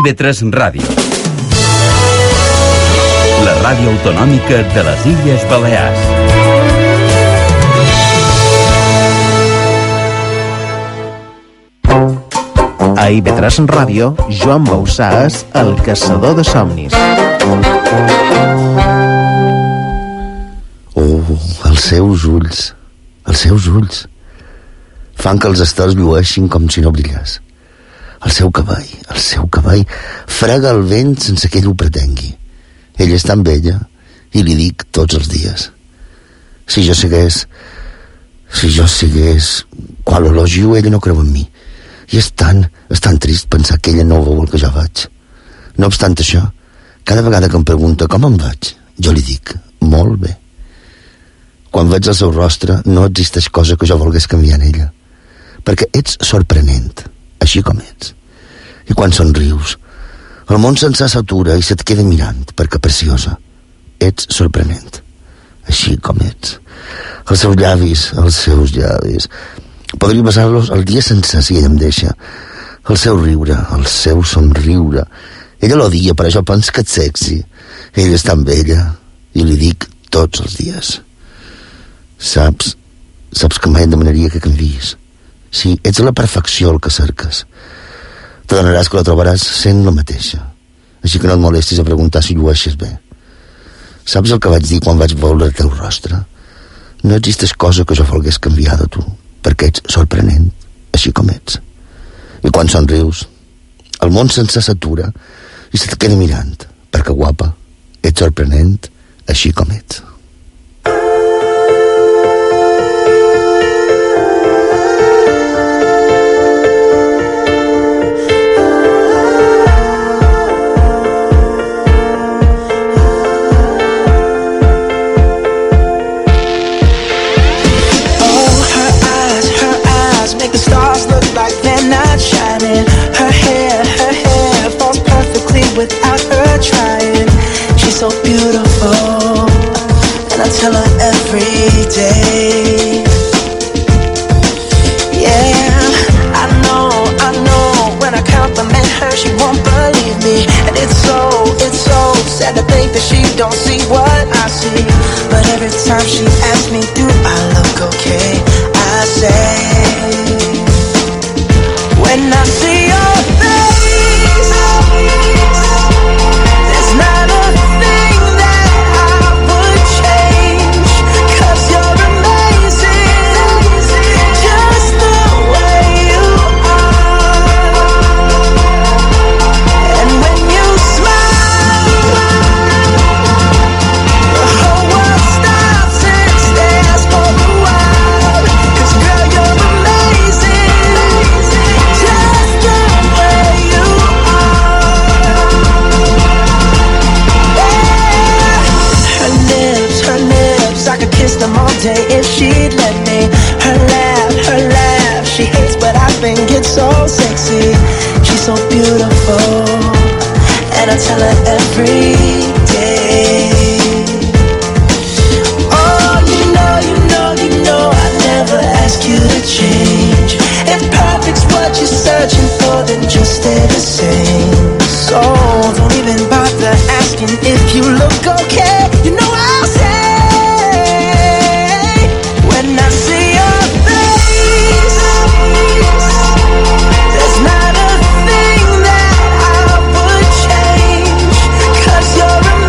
IB3 Ràdio. La ràdio autonòmica de les Illes Balears. A IB3 Ràdio, Joan Bausà és el caçador de somnis. Oh, els seus ulls fan que els estels llueixin com si no brillés. El seu cabell frega el vent sense que ell ho pretengui. Ella és tan bella i li dic tots els dies: si jo sigués quan l'elogio, ella no creu en mi, i és tan trist pensar que ella no veu el que jo vaig. No obstant això, cada vegada que em pregunta com em vaig, jo li dic: molt bé. Quan veig el seu rostre no existeix cosa que jo volgués canviar en ella, perquè ets sorprenent, així com ets. I quan somrius, el món sencer s'atura i se't queda mirant, perquè preciosa, ets sorprenent, així com ets. Els seus llavis, podria besar-los el dia sencer si ella em deixa. El seu riure, el seu somriure. Ella l'odia, per això pensa que ets sexy. Ella és tan bella, i li dic tots els dies: saps que mai em demanaria que canviïs. Sí, ets la perfecció el que cerques. T'adonaràs que la trobaràs sent la mateixa. Així que no et molestis a preguntar si llueixes bé. Saps el que vaig dir quan vaig veure el teu rostre? No existeix cosa que jo volgués canviar de tu, perquè ets sorprenent, així com ets. I quan somrius, el món sencer s'atura i se't queda mirant, perquè guapa, ets sorprenent, així com ets. Without her trying, she's so beautiful, and I tell her every day. Yeah, I know, when I compliment her, she won't believe me, and it's so sad to think that she don't see what I see. But every time she asks me, do I look okay, I say, when I see your face, not a thing that I would change, 'cause you're amazing, just the way you are. And when you smile, the whole world stops and stares for a while, 'cause girl, you're amazing, just the way you Her lips, I could kiss them all day if she'd let me. Her laugh, she hates but I think it's so sexy. She's so beautiful, and I tell her every day. Oh, you know, I never ask you to change. If perfect's what you're searching for, then just stay the same. So don't even bother asking if you look okay. You know I'll say, when I see your face, there's not a thing that I would change, 'cause you're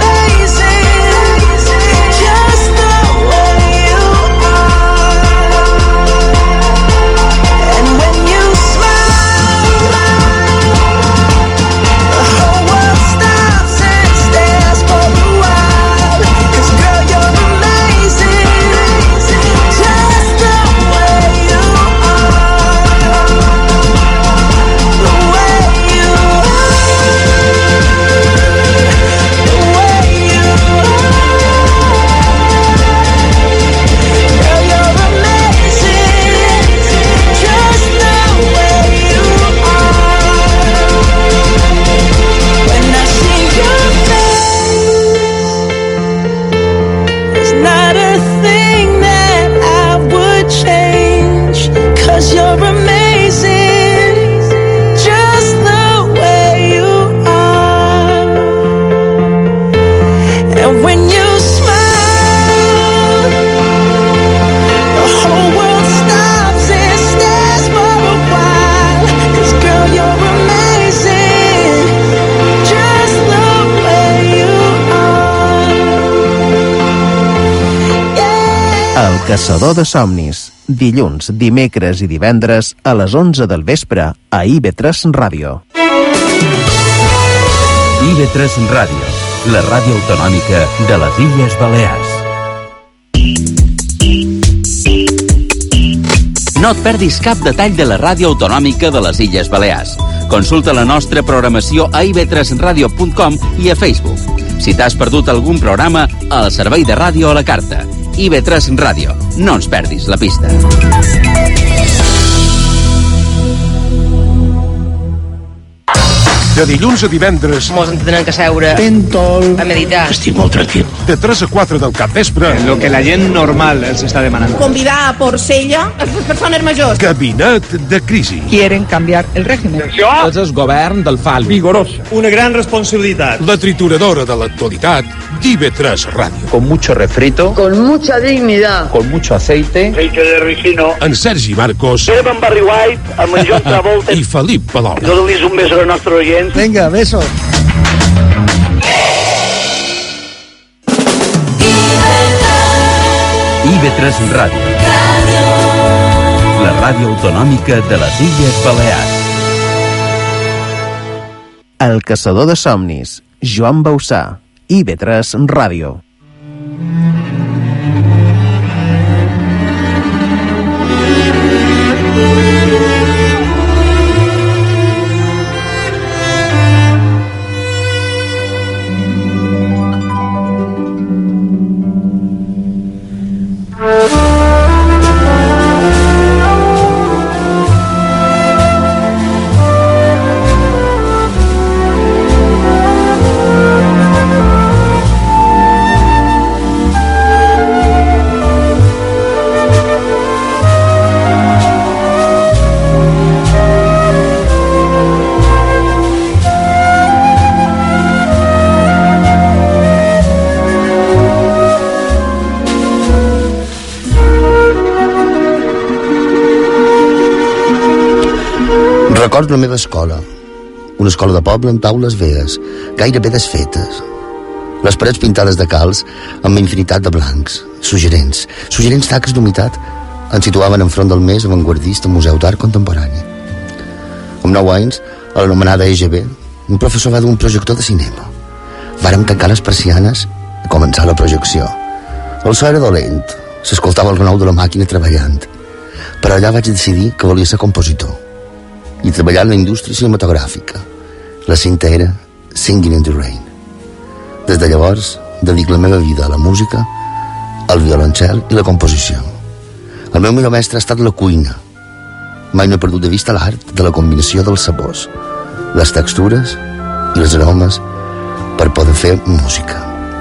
El Caçador de Somnis, dilluns, dimecres i divendres a les 11 del vespre a IB3 Ràdio. IB3 Ràdio, la ràdio autonòmica de les Illes Balears. No et perdis cap detall de la ràdio autonòmica de les Illes Balears. Consulta la nostra programació a ib3radio.com i a Facebook. Si t'has perdut algun programa, al servei de ràdio a la carta. IB3 Ràdio. No ens perdis la pista. De dilluns a divendres. Mos en tenen que seure Pentol. a meditar. Estic molt tranquil. De 3 a 4 del capvespre. Lo que la gent normal els està demanant. Convidar a Porcella a les persones majors. Gabinet de crisi. Quieren cambiar el régimen. És el govern del fal. Vigorós. Una gran responsabilitat. La trituradora de l'actualitat d'IB3 Ràdio. Con mucho refrito. Con mucha dignidad. Con mucho aceite. Aceite de ricino. En Sergi Marcos. Serem en Barry White, amb en John Travolta. I Felip Palol. Dóna-li un beso a la nostra oient. Venga, beso. IB3 Ràdio. La ràdio autonòmica de les Illes Balears. El Caçador de Somnis, Joan Bausà, IB3 Ràdio. Recordo la meva escola, una escola de poble amb taules vees, gairebé desfetes. Les parets pintades de calç amb infinitat de blancs, suggerents taques d'humitat ens situaven enfront del més avantguardista Museu d'Art Contemporani. Amb 9 anys, a l'anomenada EGB, un professor va dur un projector de cinema. Vàrem tancar les persianes i començar la projecció. El so era dolent, s'escoltava el renou de la màquina treballant, però allà vaig decidir que volia ser compositor i treballar en la indústria cinematogràfica. La cinta era Singing in the Rain. Des de llavors, dedico la meva vida a la música, al violoncel i la composició. El meu millor mestre ha estat la cuina. Mai no he perdut de vista l'art de la combinació dels sabors, les textures i els aromes per poder fer música.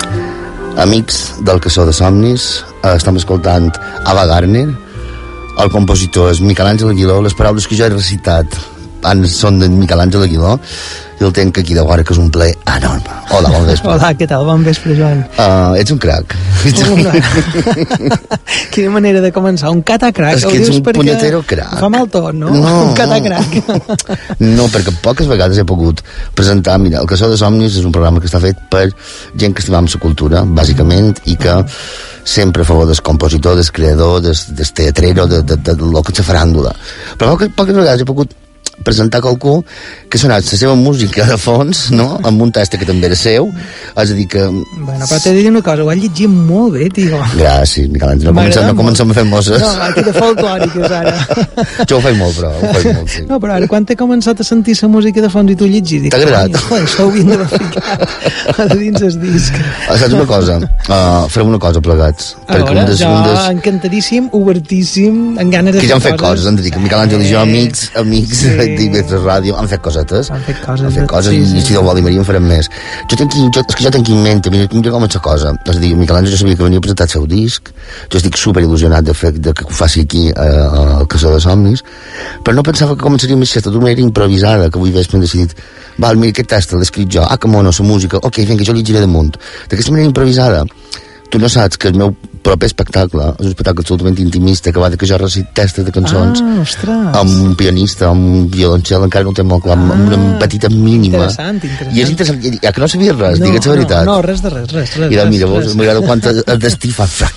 Amics del Caçador de Somnis, estem escoltant Ava Gardner. El compositor és Miquel Àngel Aguiló. Les paraules que jo he recitat són de Miquel Àngel Aguiló i el tenc aquí de vora, que és un plaer enorme. Hola, bon vespre. Hola, què tal? Bon vespre, Joan. Ets un crac. Quina manera de començar, un catacrac. És que ets un punyetero crac. Fa mal tot, no? Un catacrac. No, perquè poques vegades he pogut presentar. Mira, el Caçador de Somnis és un programa que està fet per gent que estimam la cultura, bàsicament, i que sempre a favor del compositor, del creador, del teatrero, de lo que és la faràndula. Però poques vegades he pogut presentar qualcú que ha sonat la seva música de fons, no?, amb un test que també era seu, és a dir que... Bueno, però t'he de dir una cosa, ho has llegit molt bé, tio. Gràcies, Miquel Àngel, no comencem a fer mosses. No, aquí de folclòriques, ara. Jo ho faig molt, però, ho faig molt, sí. No, però ara, quan t'he començat a sentir la música de fons i tu llegis... T'ha agradat? Això ho havien d'haver ficat a dins el disc. Saps una cosa? Farem una cosa plegats. A veure, jo encantadíssim, obertíssim, amb ganes de fer coses. Que ja han fet coses, hem de dir que Miquel Àngel i jo, amics d'IB3 Ràdio, han fet cosetes. Han fet coses, sí, i si Déu vol i Maria en farem més. És que jo tenc en ment, mira com és la cosa. És a dir, Miquel Àngel jo sabia que venia a presentar el seu disc, jo estic super il·lusionat de que ho faci aquí al Caçador de Somnis, però no pensava que començaria més d'una manera improvisada, que avui vespre hem decidit, val, mira, aquest test l'he escrit jo, que mono, la música, ok, vinga, jo llegiré damunt. D'aquesta manera improvisada, tu no saps que el meu proper espectacle és un espectacle absolutament intimista, que va de que jo recit testes de cançons amb un pianista, amb un violoncel, encara no ho té molt clar, amb una petita mínima. Interessant. I és interessant, ja que no sabies res, digue'ns la veritat. No, res de res. I mira, m'agrada quan el destí fa frac.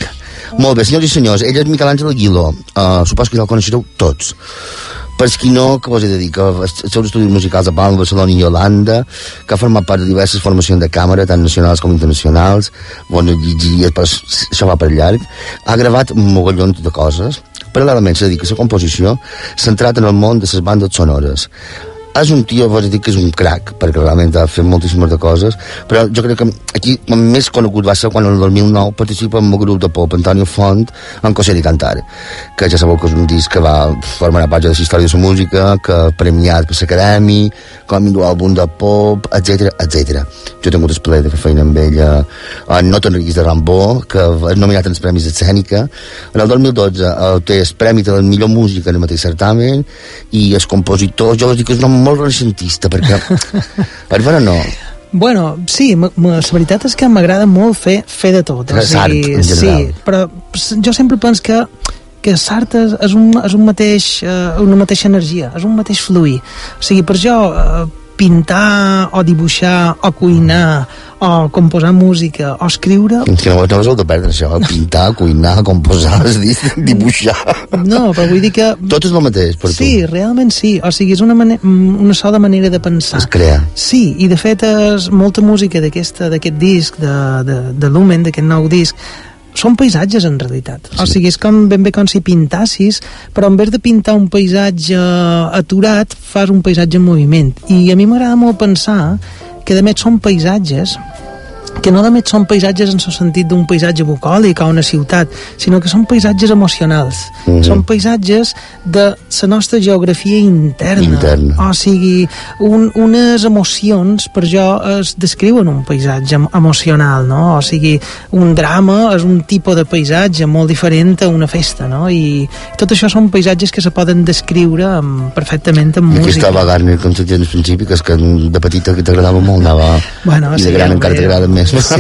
Molt bé, senyors i senyors, ell és Miquel Àngel Aguiló. Supos que ja el coneixereu tots. Per qui no, que vos he de dir que els seus estudis musicals a Palma, Barcelona i Holanda, que ha format part de diverses formacions de càmera, tant nacionals com internacionals, bueno, això va per llarg, ha gravat mogollons de coses. Paral·lelament se dedica a la composició, centrat en el món de les bandes sonores. És un tio, vos dic que és un crac, perquè realment ha fet moltíssimes de coses, però jo crec que aquí més conegut va ser quan el 2009 participa en el grup de pop Antonio Font en Coser i Cantar, que ja sabeu que és un disc que va formar part de la història de la música, que ha premiat per l'Acadèmia, com a millor àlbum de pop, etc. Jo he tingut el plaer de fer feina amb ella en No t'enriguis de Rambó, que és nominat en els Premis Escènica. En el 2012 té el Premi de la millor música en el mateix certamen, i el compositor, jo us dic que és un home molt renaixentista, perquè per veure no. Bueno, sí, la veritat és que m'agrada molt fer de tot. És art, en general. Sí, però jo sempre penso que l'art és una mateixa energia, és un mateix fluir. O sigui, per jo, pintar o dibuixar o cuinar o composar música o escriure... Que no us heu de perdre això, pintar, cuinar, composar, dibuixar... No, però vull dir que... Tot és el mateix per tu. Sí, realment sí, o sigui, és una sola manera de pensar. Es crea. Sí, i de fet molta música d'aquest disc, de Lumen, d'aquest nou disc, són paisatges en realitat, sí. O sigui, és ben bé com si pintassis, però en vez de pintar un paisatge aturat, fas un paisatge en moviment, i a mi m'agrada molt pensar que de més són paisatges que no només són paisatges en el sentit d'un paisatge bucòlic o una ciutat, sinó que són paisatges emocionals. Són paisatges de la nostra geografia interna. O sigui, unes emocions, per jo, es descriuen un paisatge emocional, no? O sigui, un drama és un tipus de paisatge molt diferent a una festa, no? I tot això són paisatges que se poden descriure perfectament en música. Aquí estava Garner, com t'he dit al principi, que és que de petita que t'agradava molt, anava... Bueno, i de gran encara t'agrada més. Sí.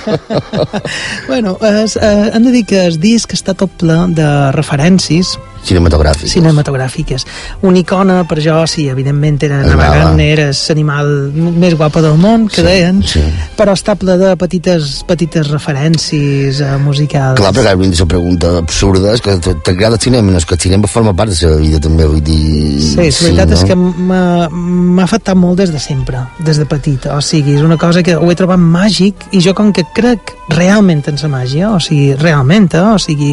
Bueno, hem de dir que el disc està tot ple de referències cinematogràfiques. Una icona per jo, sí, evidentment era Ava Gardner, era l'animal més guapa del món, que deien, però està ple de petites referències musicals. Clar, perquè ara la pregunta absurda és que t'agrada el cinema, no és que el cinema forma part de la seva vida també, vull dir... Sí, la veritat és que m'ha afectat molt des de sempre, des de petit, o sigui, és una cosa que ho he trobat màgic, i jo com que crec realment en la màgia, o sigui, realment, o sigui,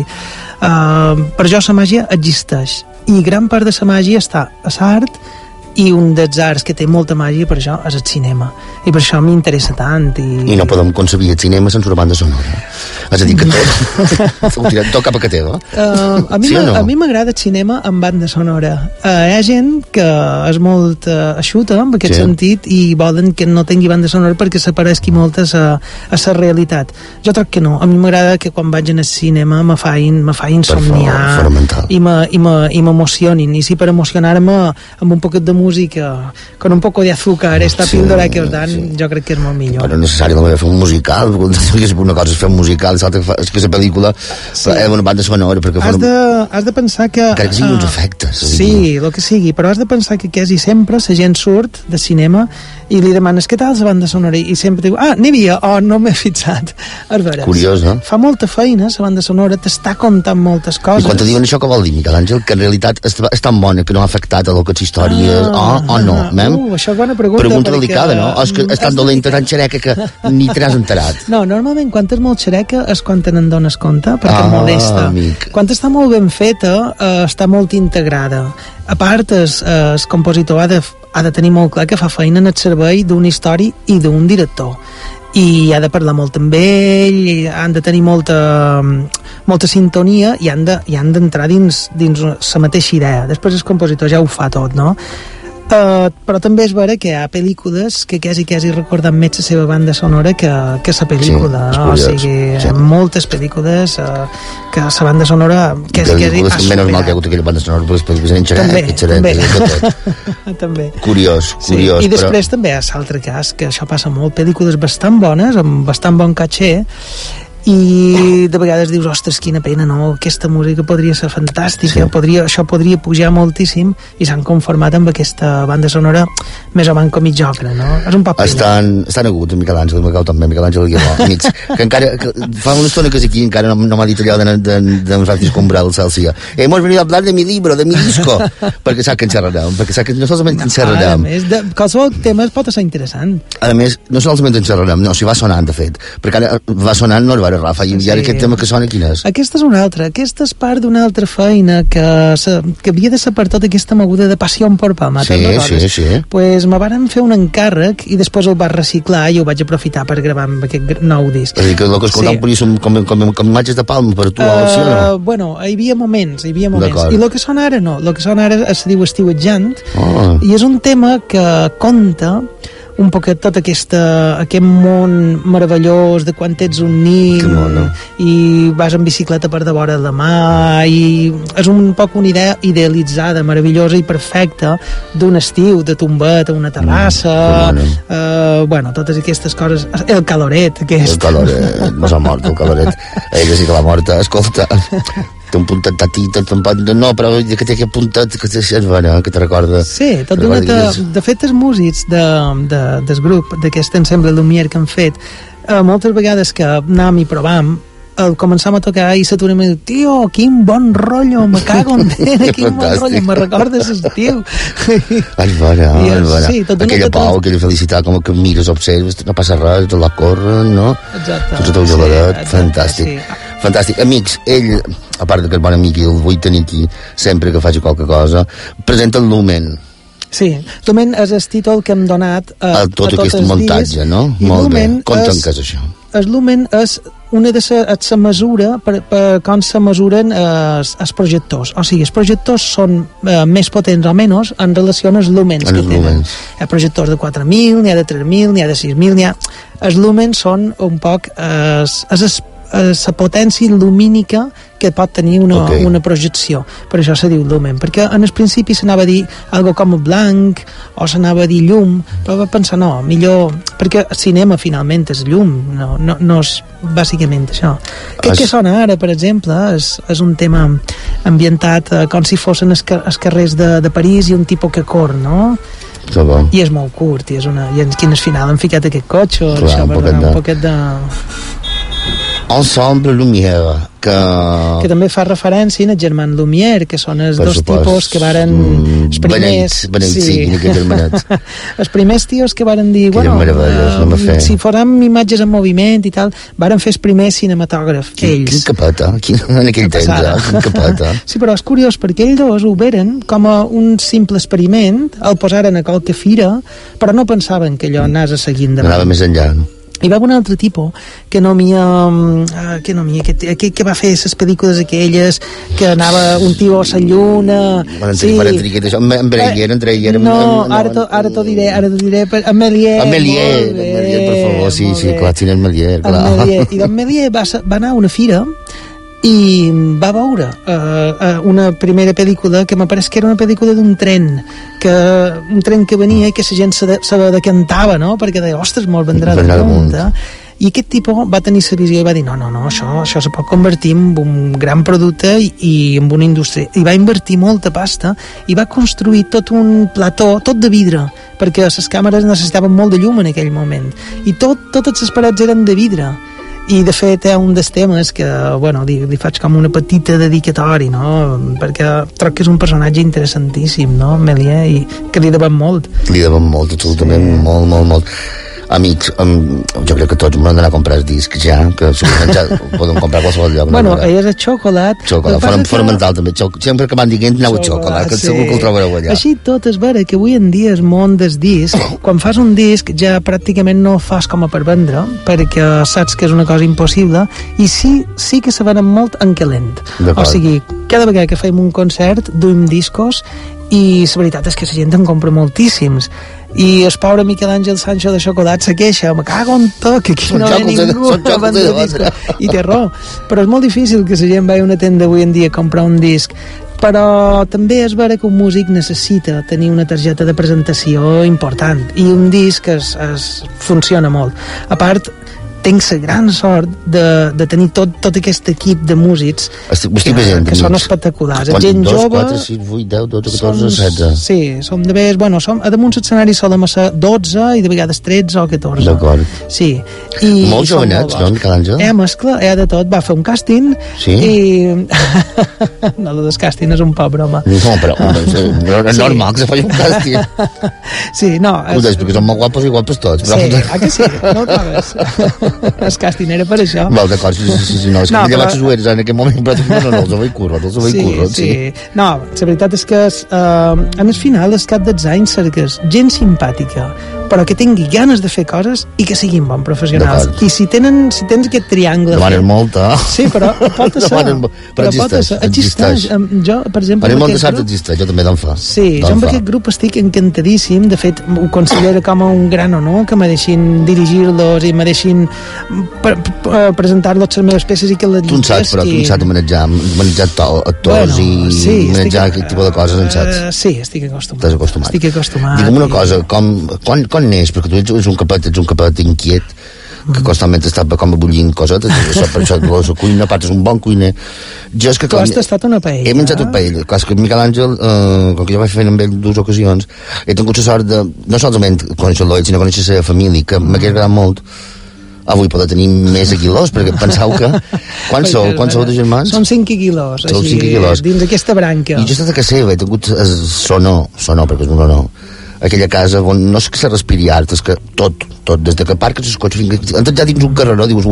per jo la màgia existeix, i gran part de la màgia està a l'art, i un dels arts que té molta màgia per això és el cinema, i per això m'interessa tant. I no podem concebir el cinema sense una banda sonora, és a dir que tot cap a que teva. A mi m'agrada el cinema amb banda sonora. Hi ha gent que és molt eixuta en aquest sentit i volen que no tingui banda sonora perquè s'apareixi molt a la realitat. Jo crec que no, a mi m'agrada que quan vaig al cinema me fain somniar i m'emocionin, i si per emocionar-me amb un poquet de música, con un poco de azúcar, esta píldora que os dan, jo crec que és molt millor. Però no és necessari fer un musical, una cosa és fer un musical, és que la pel·lícula és una banda sonora, perquè has de pensar que... Que siguin uns efectes. Sí, el que sigui, però has de pensar que quasi sempre la gent surt de cinema i li demanes què tal la banda sonora, i sempre diu, n'hi havia, no m'he fixat. Curiós, no? Fa molta feina la banda sonora, t'està contant moltes coses. I quan te diuen això, què vol dir, Miquel Àngel? Que en realitat és tan bona que no ha afectat a les històries, o no? Això és bona pregunta. Pregunta delicada, no? O és que és tan dolenta, tan xereca, que ni te n'has enterat. No, normalment quan és molt xereca és quan te n'adones compte, perquè molesta. Amic. Quan està molt ben feta, està molt integrada. A part, el compositor ha de tenir molt clar que fa feina en el servei d'una història i d'un director, i ha de parlar molt amb ell, i han de tenir molta sintonia, i han d'entrar dins la mateixa idea. Després el compositor ja ho fa tot, no? Però també és vera que hi ha pel·lícules que quasi recorden més la seva banda sonora que la pel·lícula, no? O sigui, moltes pel·lícules que la banda sonora quasi pel·lícules que menys mal que hi ha hagut aquella banda sonora, perquè després en xerec, també. Curiós. I després també hi ha l'altre cas, que això passa molt, pel·lícules bastant bones, amb bastant bon caché, i de vegades dius, ostres, quina pena, no? Aquesta música podria ser fantàstica, això podria pujar moltíssim, i s'han conformat amb aquesta banda sonora més o menys com mitjocre, no? És un poc pena. Estan agut, Miquel Àngel, Miquel Àngel Aguiló, amics, que encara fa una estona que és aquí, encara no m'ha dit allò de Francisco Umbral Celsia. Hemos venido a hablar de mi libro, de mi disco, perquè sap que en xerrarem, perquè sap que no solament en xerrarem. A més, qualsevol tema pot ser interessant. A més, no solament en xerrarem, no, si va sonant, de fet, perquè ara va sonant no Rafa, i ara aquest tema que sona quin és? Aquesta és una altra, aquesta és part d'una altra feina que havia de ser per tota aquesta moguda de passió per Pama, sí. Pues me varen fer un encàrrec i després el vaig reciclar i ho vaig aprofitar per gravar amb aquest nou disc. És a dir, que el que escoltàvem com imatges de Palma per tu, sí o no? Bueno, hi havia moments, i el que sona ara no, el que sona ara se diu Estiuetjant, i és un tema que conta un poquet tot aquest món meravellós de quan ets un nin i vas en bicicleta per de vora de mà, i és un poc una idea idealitzada, meravellosa i perfecta d'un estiu, de tombet a una terrassa, bueno, totes aquestes coses, el caloret aquest. El caloret, no s'ha mort el caloret, ella sí que l'ha morta, escolta, té un puntet tatit, no, però que té aquest puntet que és bona, que te recorda. Sí, tot de fet els músics del grup d'aquest ensemble Lumière que han fet, moltes vegades que anàvem i provàvem, el començàvem a tocar i s'aturem i diu, tio, quin bon rotllo, me cago en tena, quin bon rotllo, me recordes l'estiu. És bona. Aquella pau, aquella felicitat, com que mires, observes, no passa res, tot la corren, no? Exacte. Tot el teu geladet, fantàstic. Fantàstic. Amics, ell, a part que és bon amic i el vull tenir aquí sempre que faci qualque cosa, presenta el Lumen. Sí, Lumen és el títol que hem donat a tot aquest muntatge, no? Molt bé. Conta'm què és això. El Lumen és una de la mesura per com se mesuren els projectors. O sigui, els projectors són més potents o menys en relació als lúmens que tenen. Hi ha projectors de 4.000, n'hi ha de 3.000, n'hi ha de 6.000, els lúmens són un poc la potència lumínica que pot tenir una projecció. Per això se diu lumen, perquè en el principi s'anava a dir algo com blanc o s'anava a dir llum, però va pensar no, millor, perquè el cinema finalment és llum, no és bàsicament això. Que sona ara, per exemple, és un tema ambientat com si fossin els carrers de París i un tipus que corre, no? I és molt curt, i en quin final han ficat aquest cotxe, això va donar un poquet de... Ensemble Lumière, que també fa referència al germán Lumière, que són els dos tipus que varen... Els primers... Els primers tios que varen dir, bueno, si fórem imatges en moviment i tal, varen fer el primer cinematògraf, ells. Quin capeta, en aquell temps, quin capeta. Sí, però és curiós, perquè ells dos ho veren com a un simple experiment, el posaren a qualque fira, però no pensaven que allò anés a seguir endavant. Anava més enllà, no? Hi va un altre tipus que va fer les pel·lícules aquelles que anava un tio a la lluna, en Breyer, no, ara t'ho diré en Méliès, per favor, sí, clar, cine en Méliès, i d'en Méliès va anar a una fira i va veure una primera pel·lícula que m'apareix que era una pel·lícula d'un tren que venia i que la gent se decantava, no? Perquè deia, ostres, me'l vendrà de punta. I aquest tipus va tenir la visió i va dir, no, això se pot convertir en un gran producte i en una indústria. I va invertir molta pasta i va construir tot un plató, tot de vidre, perquè les càmeres necessitaven molt de llum en aquell moment. I totes les parets eren de vidre. I de fet hi ha un dels temes que, bueno, li faig com una petita dedicatori, no? Perquè troc que és un personatge interessantíssim, no? Méliès, i que li devem molt. Li devem molt, absolutament, molt. Amics, jo crec que tots hem d'anar a comprar el disc ja, que ja podem comprar a qualsevol lloc. Bueno, és el xocolat. Fonamental també, sempre que van dient aneu a xocolat, que segur que el trobareu allà. Així tot és vera que avui en dia el món del disc, quan fas un disc ja pràcticament no el fas com a per vendre, perquè saps que és una cosa impossible, i sí que se venen molt en calent. O sigui, cada vegada que fem un concert duim discos i la veritat és que la gent en compra moltíssims, i el pobre Miquel Àngel Sancho de Xocolat se queixa, me cago en tot, que aquí no ve ningú a vendre discos, i té raó, però és molt difícil que la gent vagi a una tenda avui en dia a comprar un disc, però també és vera que un músic necessita tenir una targeta de presentació important, i un disc funciona molt. A part, tinc la gran sort de tenir tot aquest equip de músics que són espectaculars. Gent 2, jove... 4, 6, 8, 10, 12, 14, 16... Sí, som de vegades... Bueno, a damunt l'escenari solem ser 12 i de vegades 13 o 14. D'acord. Sí. Molt jovenets, no, Miquel Àngel? Mescla, de tot. Va fer un càsting sí? I... no, el càsting és un poc broma. No, però no és normal que se faci un càsting. Sí, no... Ho deies perquè són molt guapos i guapos tots. Però... Sí, que sí? No ho trobes? El càsting era per això. Val, d'acord, sí, no, és que llevat les ueres en aquell moment, però no, els ho vaig currar, sí. No, la veritat és que en el final, al cap dels anys, cerques gent simpàtica, però que tingui ganes de fer coses i que siguin bons professionals. I si tens aquest triangle... Demanen molt, Sí, però pot ser. Però existeix. Jo, per exemple... En el món de Sart existeix, jo també d'en fa. Sí, jo amb aquest grup estic encantadíssim, de fet, ho considero com un gran honor que me deixin dirigir-los i me deixin presentar-los les meves peces i que les tu en saps, però tu en saps manejar actors i manejar aquest tipus de coses, en saps? Sí, estic acostumat. T'has acostumat. Estic acostumat. Digue'm una cosa, quan neix? Perquè tu ets un capet inquiet, que constantment està com a bullint cosetes, per això la cuina, part és un bon cuiner. Jo és que tu has tastat una paella? He menjat una paella. Clar, és que Miquel Àngel, com que jo vaig fer amb ell 2 ocasions, he tingut la sort de, no solament conèixer-lo ell, sinó conèixer la seva família, que m'hagués agradat molt avui poder tenir més quilos, perquè penseu que... Quants sou de germans? Són 5 quilos, Sou 5 quilos. Dins d'aquesta branca. I jo he estat a casa seva, he tingut sonor, perquè és un honor, aquella casa on no és que se respiri art, és que tot, des de que parques els cotxes fins que entres ja dins un carreró, dius,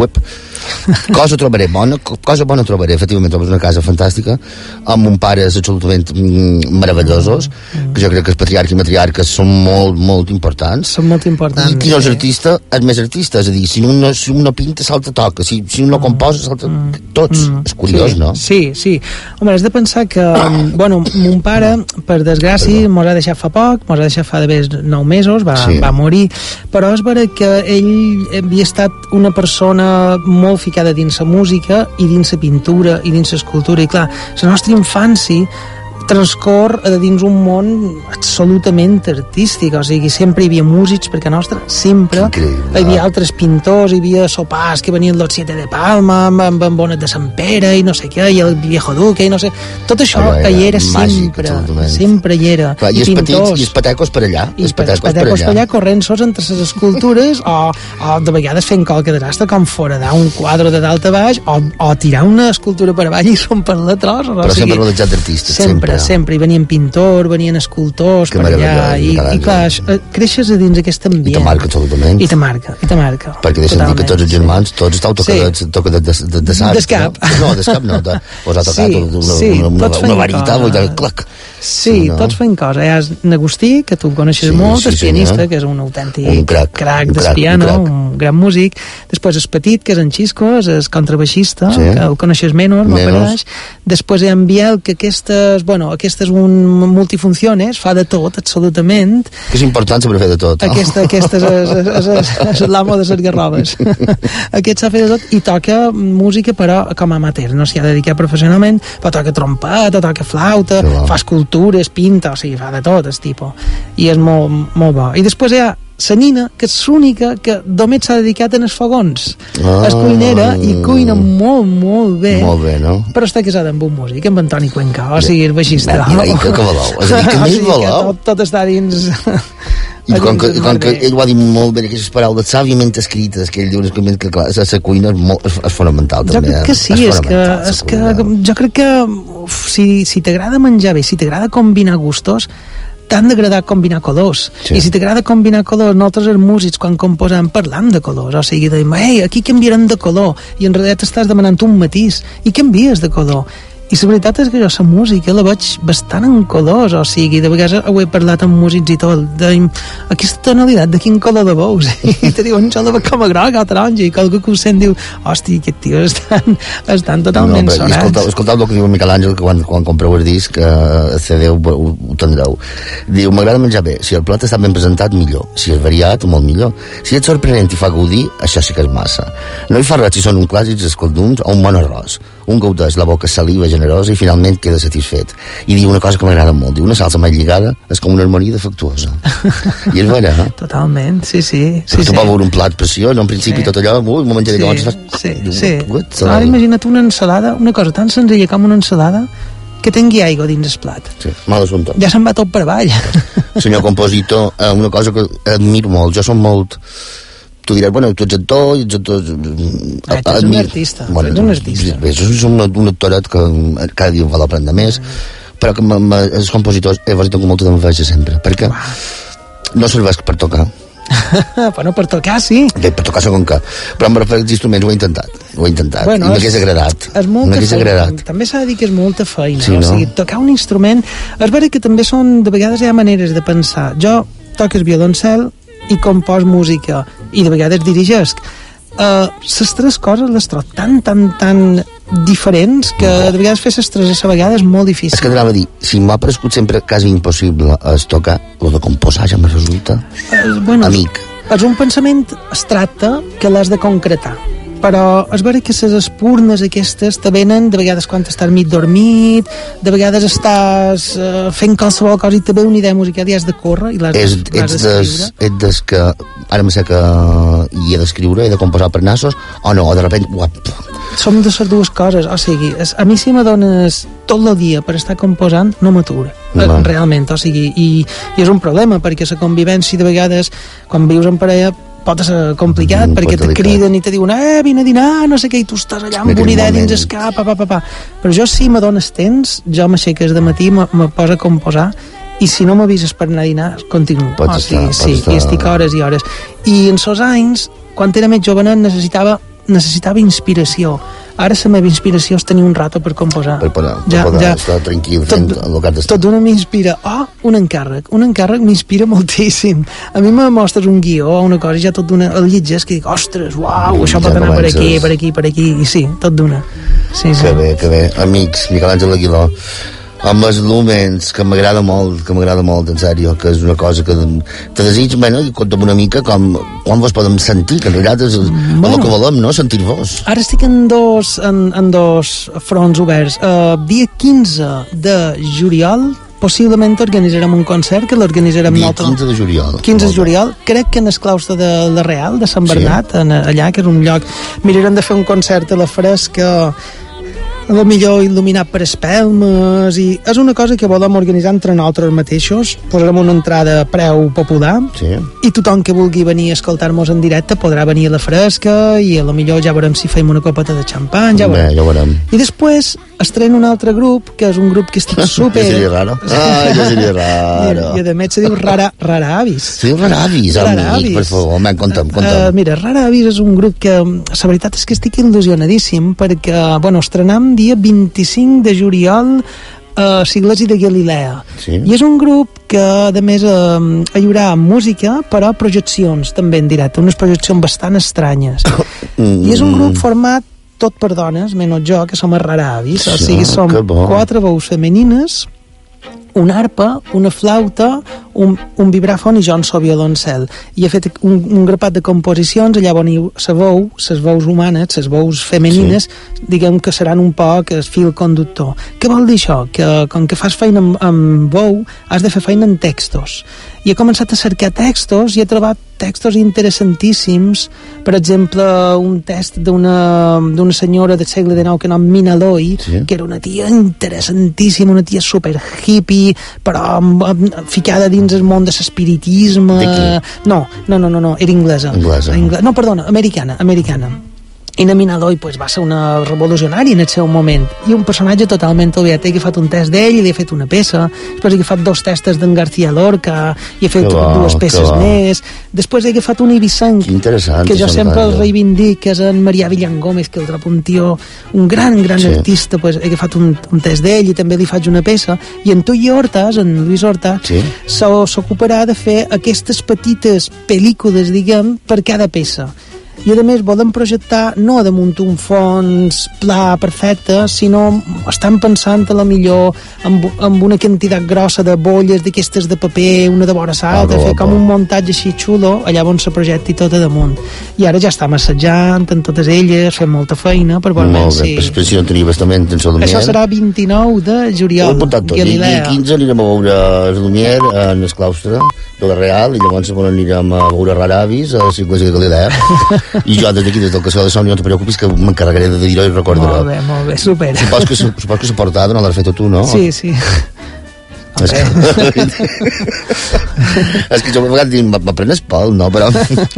cosa bona trobaré, efectivament trobes una casa fantàstica, amb un pares absolutament meravellosos, que jo crec que els patriarques i matriarques són molt importants. Són molt importants. I qui no és artista, és més artista, és a dir, si un no pinta, s'altre toca, si un no composa, s'altre... Tots. És curiós, no? Sí. Home, has de pensar que, bueno, mon pare, per desgràcia, mos ha deixat fa poc, mos ha deixat fa d'haver 9 mesos, va morir, però és vera que ell havia estat una persona molt ficada dins la música i dins la pintura i dins l'escultura, i clar, la nostra infància transcorre dins un món absolutament artístic, o sigui, sempre hi havia músics, perquè nostre, sempre hi havia altres pintors, hi havia sopars que venien los Siete de Palma, amb bonet de Sant Pere i no sé què, i el Viejo Duque i no sé, tot això hi era sempre hi era. I els petits, i els patecos per allà, els patecos per allà corrent-sos entre les escultures o de vegades fent qualque desastre, com foradar un quadre de dalt a baix o tirar una escultura per avall i romper-la a tros. Però sempre rodejat d'artistes, sempre, hi venien pintors, venien escultors per allà, i clar, creixes a dins aquest ambient. I te marca absolutament. I te marca. Perquè deixa'm dir que tots els germans, tots estàu tocats de sart. D'escap. No, d'escap no, us ha tocat una varita, vull dir, clac. Sí, tots fem coses. Hi ha Agustí, que tu coneixes molt, el pianista, que és un autèntic crac del piano, un gran músic. Després el petit, que és en Xisco, és el contrabaixista, que el coneixes menys, m'apareix. Després hi ha en Biel, que aquest és un multifunciones, fa de tot, absolutament. Que és important saber fer de tot. Aquest és l'amo de les garrobes. Aquest s'ha fet de tot i toca música, però com a amateur, no s'hi ha dedicat professionalment, però toca trompeta, toca flauta, fa escultures, pinta, o sigui, fa de tot, el tipus. I és molt bo. I després hi ha la Nina, que és l'única que només s'ha dedicat en els fogons. És cuinera i cuina molt bé. Molt bé, no? Però està casada amb un músic, amb Antoni Cuenca, o sigui, el baixista. Mira, que valeu. És a dir, que més valeu. Tot està dins... I com que ell ho ha dit molt bé, aquestes paraules sàviament escrites, que ell diu que clar, la cuina és fonamental, també. Jo crec que sí, és que jo crec que si t'agrada menjar bé, si t'agrada combinar gustos, t'han d'agradar combinar colors. I si t'agrada combinar colors, nosaltres els músics, quan composem, parlam de colors. O sigui, dèiem, aquí canviarem de color. I en realitat estàs demanant un matís. I canvies de color. I la veritat és que jo la música la veig bastant en colors, o sigui, de vegades ho he parlat amb músics i tot, aquesta tonalitat de quin color de veus, i te diuen, jo la veig com a groc o taronja, i qualcú que ho sent diu, hòstia, aquest tio estan totalment sonats. Escoltau el que diu Miquel Àngel, que quan compreu el disc, el CD ho tindreu. Diu, m'agrada menjar bé, si el plat està ben presentat, millor, si és variat, molt millor. Si és sorprenent i fa gaudir, això sí que és massa. No hi fa res si són un clàssics escoldums o un bon arròs. Un gaudeix la boca saliva generosa i finalment queda satisfet. I diu una cosa que m'agrada molt, diu, una salsa mai lligada és com una harmonia defectuosa. I és vera, eh? Totalment, sí. Però tu vas veure un plat preciós, en principi tot allò, un moment de llavors fas... Sí. Ara imagina't una ensalada, una cosa tan senzilla com una ensalada, que tingui aigua dins el plat. Sí, mal assumpte. Ja se'n va tot per avall. Senyor compositor, una cosa que admiro molt, jo som molt... Tu diràs, bueno, tu ets actor, i ets actor... Ets un artista, ets un artista. Bé, és un actoret que cada dia val aprendre més, però que els compositors he tingut molta d'enveja sempre, perquè no serveix per tocar. Bueno, per tocar sí. Bé, per tocar segon que, però amb els instruments ho he intentat, bueno, i m'hagués agradat. També s'ha de dir que és molta feina, sí, no? O sigui, tocar un instrument, és veritat que també de vegades hi ha maneres de pensar. Jo toques violoncel i compòs música, i de vegades dirigesc. Les tres coses les trobo tan diferents que de vegades fer les tres a la vegada és molt difícil. És que anava a dir, si m'ha paregut sempre quasi impossible tocar, el de composar ja me resulta amic. És un pensament abstracte que l'has de concretar, però és veritat que les espurnes aquestes te venen de vegades quan estàs mig dormit, de vegades estàs fent qualsevol cosa i te ve una idea musical i has de córrer i l'has d'escriure. Ets des que ara me sé que hi he d'escriure, he de composar per nassos, o no, o de repente som de les dues coses, o sigui, a mi si m'adones tot el dia per estar composant no m'atura, realment, o sigui, i és un problema perquè la convivència de vegades quan vius en parella pot ser complicat, perquè te criden i te diuen vine a dinar, no sé què, i tu estàs allà amb una idea dins el cap, però jo si m'adones temps, jo m'aixeques de matí, me poso a composar, i si no m'avises per anar a dinar, continuo. I estic hores i hores. I en sos anys, quan era més jovenet, necessitava inspiració. Ara la meva inspiració és tenir un rato per composar. Per poder estar tranquil fent el que has d'estar. Tot d'una m'inspira. Un encàrrec m'inspira moltíssim. A mi me mostres un guió o una cosa i ja tot d'una el llegeix que dic, ostres, uau, això pot anar per aquí, i sí, tot d'una. Que bé. Amics, Miquel Àngel Aguiló, amb els Lumens, que m'agrada molt, en sèrio, que és una cosa que te desig, bueno, i conta'm una mica quan vos podem sentir, que en realitat és el que volem, no?, sentir-vos. Ara estic en dos fronts oberts. Dia 15 de juliol possiblement organitzarem un concert que l'organitzarem nosaltres. 15 de juliol. 15 de juliol, crec que en el claustre de la Real, de Sant Bernat, allà, que és un lloc... Mirarem de fer un concert a la fresca, a millor il·luminat per espelmes, i és una cosa que volem organitzar entre nosaltres mateixos. Posarem una entrada a preu popular i tothom que vulgui venir a escoltar-nos en directe podrà venir a la fresca i a lo millor ja veurem si fem una copeta de xampany, ja veurem. I després estrena un altre grup, que és un grup que estic super... Ja seria raro. Ja seria raro. I a més se diu Rara Avis. Se diu Rara Avis, amic, per favor, conta'm. Mira, Rara Avis és un grup que la veritat és que estic il·lusionadíssim perquè, estrenam dia 25 de juliol a l'Església de Galilea. I és un grup que, a més, hi haurà música, però projeccions també en directe, unes projeccions bastant estranyes. I és un grup format tot per dones, menys jo, que som a Rara Avis. O sigui, som 4 veus femenines, una arpa, una flauta, un vibràfon i jo en so violoncel. I he fet un grapat de composicions allà on les veus humanes, les veus femenines, diguem que seran un poc el fil conductor. Què vol dir això? Que com que fas feina amb veu, has de fer feina en textos. I he començat a cercar textos i he trobat textos interessantíssims. Per exemple, un text d'una senyora del segle XIX que nom Mina Loy, que era una tia interessantíssima, una tia super hippie, però ficada dins el món de l'espiritisme. No, era inglesa. No, perdona, americana. I na Mina Loy va ser una revolucionària en el seu moment, i un personatge totalment oblidat. He agafat un test d'ell i li he fet una peça, després he agafat 2 testes d'en García Lorca i he fet 2 peces més, després he agafat un ibicenc que jo sempre el reivindic, que és en Marià Villangómez, que el trobo un tio, un gran artista. He agafat un test d'ell i també li faig una peça, i en Tuyi Hortas, en Luis Hortas, s'ocuparà de fer aquestes petites pel·lícules, diguem, per cada peça. i a més volem projectar no damunt un fons pla perfecte, sinó estan pensant a la millor amb una quantitat grossa de bolles d'aquestes de paper, una de vora l'altra, fer com un muntatge així xulo, allà on se projecti tot a damunt. I ara ja estem assajant en totes elles, fem molta feina per veure si... L'exposició tenia bastament en Sodomier. Això serà 29 de juliol, Galilea. I 15 anirem a veure Sodomier en el claustre de la Real, i llavors anirem a veure Raravis a l'església de Galilea. I jo des d'aquí, des del Casal de Son, no te preocupis que m'encarregaré de dir-ho i recordaré. Molt bé, super. Supos que la portada no l'has fet tu, no? Sí. És que jo a vegades m'aprenes pel, no? Però...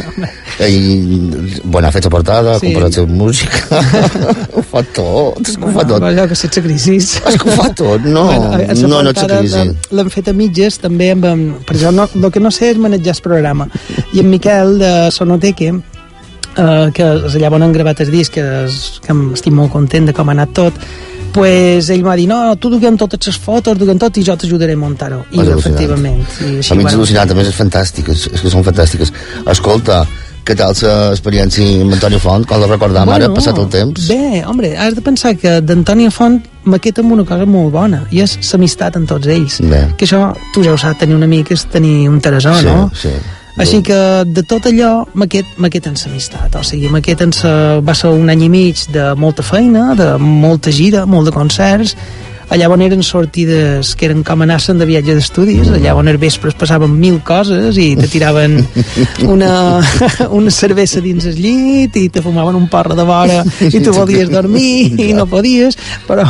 Bueno, ha fet la portada, ha comparat la música, ho fa tot, és que ho fa tot. Allò que sense crisi. És que ho fa tot, no ets a crisi. L'hem fet a mitges, també, per exemple, el que no sé és manejar el programa. I en Miquel, de Sonoteque, que és allà on han gravat el disc, que estic molt content de com ha anat tot, pues ell m'ha dit, no, tu duguem totes les fotos, duguem tot i jo t'ajudaré a muntar-ho. I efectivament. A mi és al·lucinant, a més és fantàstic, és que són fantàstiques. Escolta, què tal l'experiència amb Antònia Font, com la recordam ara, passat el temps? Bé, home, has de pensar que d'Antònia Font m'aqueta amb una cosa molt bona, i és l'amistat amb tots ells. Que això, tu ja ho saps, tenir un amic és tenir un teresó, no? Sí. Així que de tot allò m'aqueten l'amistat, o sigui, va ser un any i mig de molta feina, de molta gira, molt de concerts, allà on eren sortides que eren com anar-se'n de viatge d'estudis, allà on els vespres passaven 1000 coses i te tiraven una cervesa dins el llit i te fumaven un porro de vora i tu volies dormir i no podies, però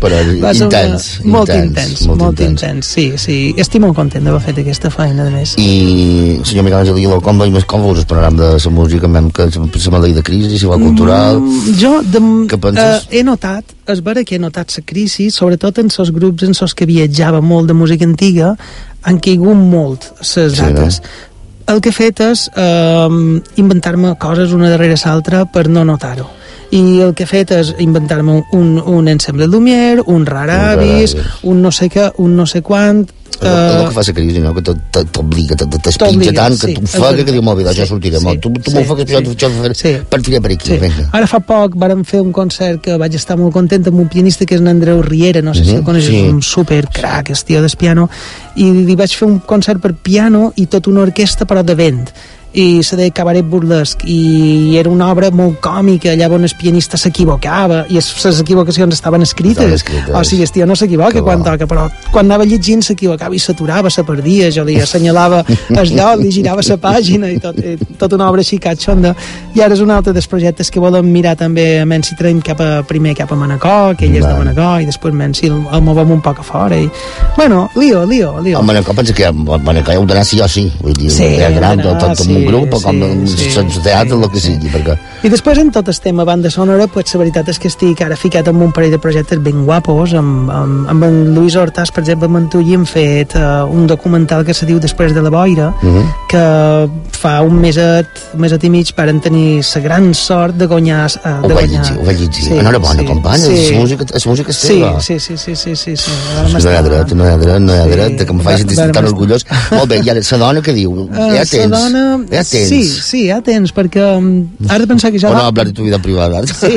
molt intens, sí, estic molt content d'haver fet aquesta feina, de més. I, senyor Miquel Àngel Aguiló, com veus el programa de la música, que la llei de crisi, la cultural? Jo he notat, és vera que he notat la crisi, sobretot en els grups en els que viatjava molt de música antiga, han caigut molt les dates. El que he fet és inventar-me coses una darrere l'altra per no notar-ho. I el que he fet és inventar-me un ensemble Lumière, un Raravis, un no sé què, un no sé quant. El que fa la crisi, no? Que t'obliga, t'espinja tant, que tu ofega, que diu, molt bé, ja sortirem. Tu m'ofegues, jo partiré per aquí. Ara fa poc vàrem fer un concert que vaig estar molt content amb un pianista que és en Andreu Riera, no sé si el coneixes, un supercrac, el tio del piano, i li vaig fer un concert per piano i tota una orquestra però de vent, i se deia Cabaret Burlesc, i era una obra molt còmica, allà on el pianista s'equivocava i les equivocacions estaven escrites. O sigui, el tio no s'equivoca quan toca, però quan anava llegint s'equivocava i s'aturava, se perdia, jo li assenyalava el lloc, li girava la pàgina i tot una obra així catxonda. I ara és un altre dels projectes que volem mirar també a Mensi traiem primer cap a Manacor, que ell és de Manacor, i després Mensi el movem un poc a fora i... Bueno, lío. A Manacor pensa que a Manacor ja ho d'anar sí o sí, vull dir, ja gran, tot un grup, o com sense teatre, el que sigui, perquè... I després en tot el tema banda sonora, pues la veritat és que estic ara ficat en un parell de projectes ben guapos, amb en Luis Hortàs, per exemple, amb en Tulli hem fet un documental que se diu Després de la boira, que fa un meset i mig varen tenir la gran sort de guanyar... Ho vaig llegir. Enhorabona, companya, la música és teva. Sí. No hi ha dret, que em faci sentir tan orgullós. Molt bé, i ara, la dona que diu? Ja tens. Sí, ja tens, perquè has de pensar que jo... O no hablar de tu vida privada. Sí.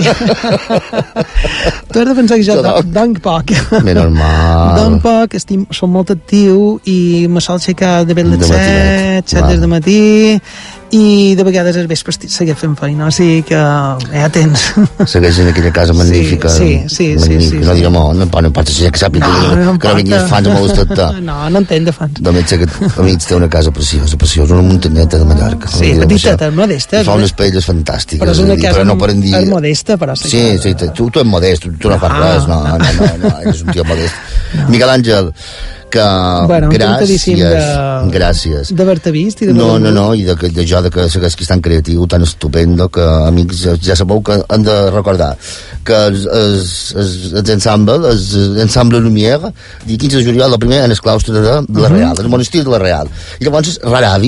Tu has de pensar que jo donc poc. Donc poc, som molt actiu i me sol aixecar de ben les 7 des de matí, i de vegades als vespres segueix fent feina, o sigui que ja tens. Segueix en aquella casa magnífica. Sí. No direm, no importa si ja que sàpiga que no vinguis fans a molt estat. No entenc de fans. Només sé que a mi té una casa preciosa, una muntaneta de Mallorca. Sí, petiteta, modesta. Fa unes paelles fantàstiques. Però és una casa és modesta, però sí. Sí, tu ets modest, tu no fas res, no, eres un tio modest. Miquel Àngel, que gràcies d'haver-te vist i i de jo que segueix que és tan creatiu, tan estupendo, que amics ja sabeu que han de recordar que l'ensemble Lumière dia 15 de juliol, el primer en el claustre de la Real, el monestir de la Real, i llavors Raravis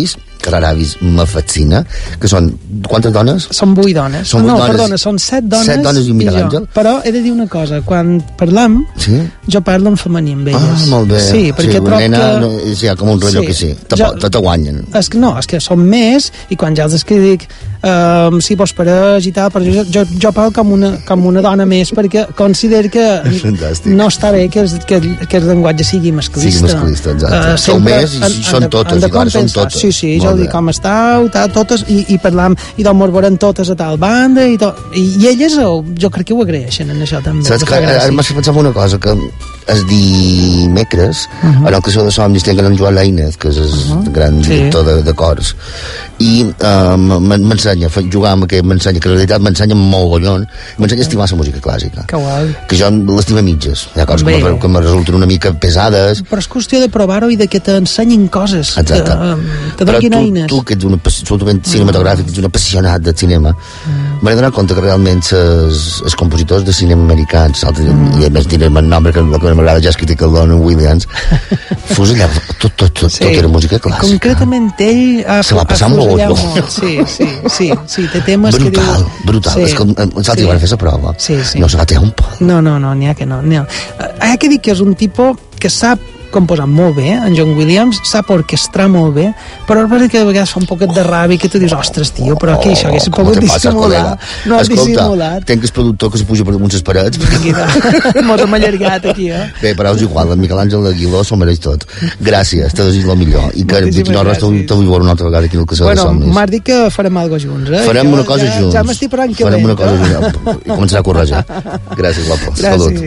Carraravis me fascina, que són... Quantes dones? Són 8 dones. Són 8 dones. Perdona, són 7 dones. 7 dones i un Miquel Àngel. Però he de dir una cosa, quan parlem, jo parlo en femení amb elles. Molt bé. Sí, perquè trob nena, que... No, sí, com un rotllo que sí. Te guanyen. És que són més, i quan ja els escric si vos pareix i tal, però jo parlo com una dona més, perquè considero que no està bé que el llenguatge sigui masclista. Sigui masclista, exacte. Sou més i són totes, i clar, són totes. Sí, jo dic com estàu, totes, i parlam, i doncs morvorem totes a tal banda, i elles jo crec que ho agraeixen en això també. Saps que ara m'has pensat una cosa, que es dimecres, en el Caçador de Somnis tenen en Joan Laínez, que és el gran director de cors, i m'ensenya a jugar amb aquest, m'ensenya, que en realitat m'ensenya mogollon, m'ensenya a estimar la música clàssica. Que guai. Que jo l'estima a mitges. Hi ha coses que me resulten una mica pesades. Però és qüestió de provar-ho i de que t'ensenyin coses. Exacte. Que donin eines. Però tu, que ets absolutament cinematogràfic, ets un apassionat de cinema, m'he donat compte que realment els compositors de cinema americans, i a més direm el nom, que m'agrada ja escrit el Don Williams, fos allà, tot era música clàssica. Concretament ell se va passar molt. Sí, té temes que diu... Brutal, és que nosaltres van fer la prova, no se va treure un poc. No, n'hi ha que no. Hi ha que dir que és un tipus que sap composar molt bé, en John Williams sap orquestrar molt bé, però és que de vegades fa un poquet de ràbia que tu dius, ostres, tio, però aquí això hagués pogut dissimular. No has dissimulat. Tenc el productor que se puja per damunt les parets. Mos hem allargat aquí, Bé, però és igual, el Miquel Àngel Aguiló s'ho mereix tot. Gràcies, t'ho desitjo el millor. I que no res te vull veure una altra vegada aquí en el Caçador de Somnis. M'has dit que farem alguna cosa junts, Farem una cosa junts. Ja m'estic parlant que farem una cosa junts. I començarà a correjar. Gràcies, guapo. Salut.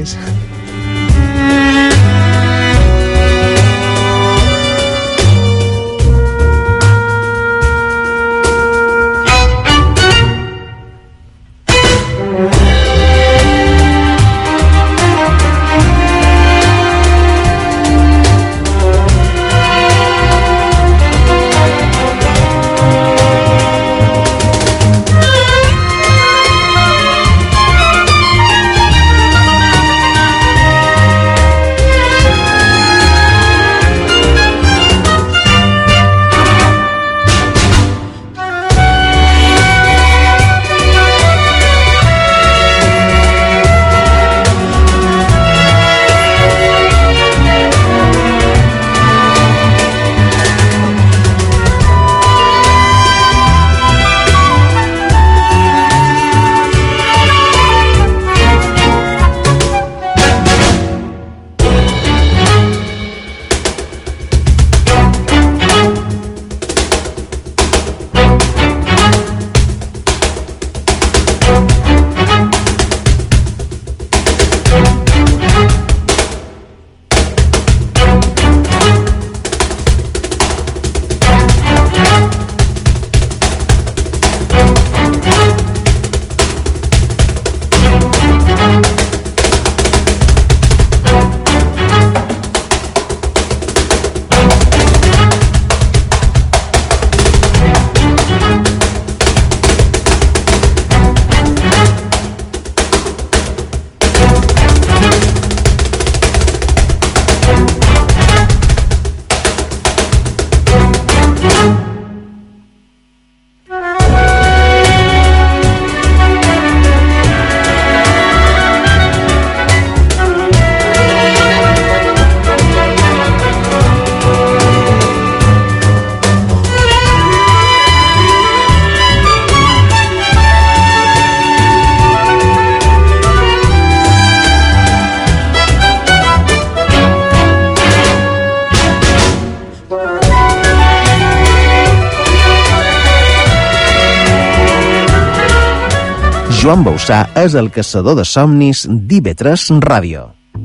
Joan Bausà és el Caçador de Somnis d'IV3 Ràdio.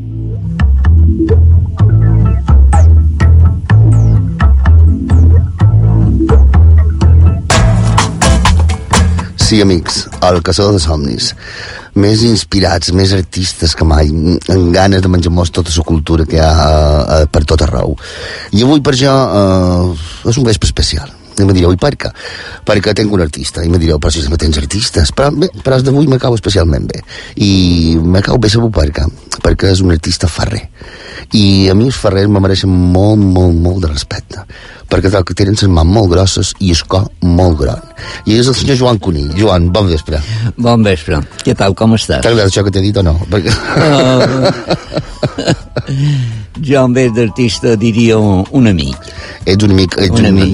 Sí, amics, el Caçador de Somnis. Més inspirats, més artistes que mai, amb ganes de menjar-nos tota la cultura que hi ha per tot arreu. I avui per jo és un vespre especial. I me direu, i per què? Perquè tenc un artista. I me direu, però si me tens artistes. Però bé, però d'avui me cau especialment bé. I me cau bé saber per què. Perquè és un artista ferrer. I a mi els ferrers me mereixen molt, molt, molt de respecte. perquè tenen les mans molt grosses i el cor molt gran. I és el senyor Joan Conill. Joan, bon vespre. Bon vespre. Què tal, com estàs? T'ha agradat això que t'he dit o no? Jo, en vez d'artista, diria un amic. Ets un amic.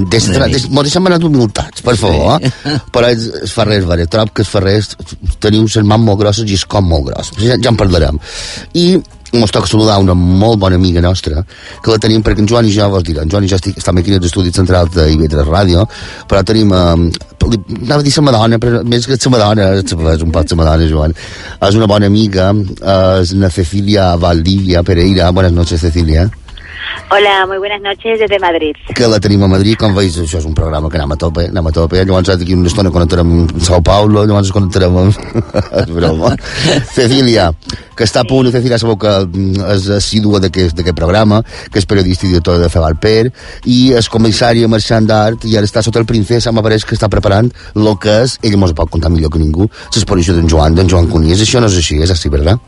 Deixa'm anar d'humilitats, per favor. Però els ferrers, trob que els ferrers teniu les mans molt grosses i el cor molt gros. Ja en parlarem. I mos toca saludar una molt bona amiga nostra, que la tenim, perquè en Joan i jo, vos diré, en Joan i jo estem aquí als estudis centrals d'IV3 Ràdio, però tenim, anava a dir la Madonna, però més que la Madonna, és un poc la Madonna, Joan, és una bona amiga, és una Cecilia Valdivia Pereira. Buenas noches, Cecilia. Hola, muy buenas noches desde Madrid. Que la tenim a Madrid, com veus, això és un programa que anem a tope, llavors d'aquí una estona connectarem amb Sao Paulo, llavors connectarem amb... és broma. Cecilia, que està a punt, Cecilia sabeu que és assídua d'aquest programa, que és periodista i directora de Feval Per, i és comissari a marxant d'art, i ara està sota el Princesa, m'apareix que està preparant el que és, ella mos pot contar millor que ningú, l'exposició d'en Joan Conill. Això no és així, és així, ¿verdad?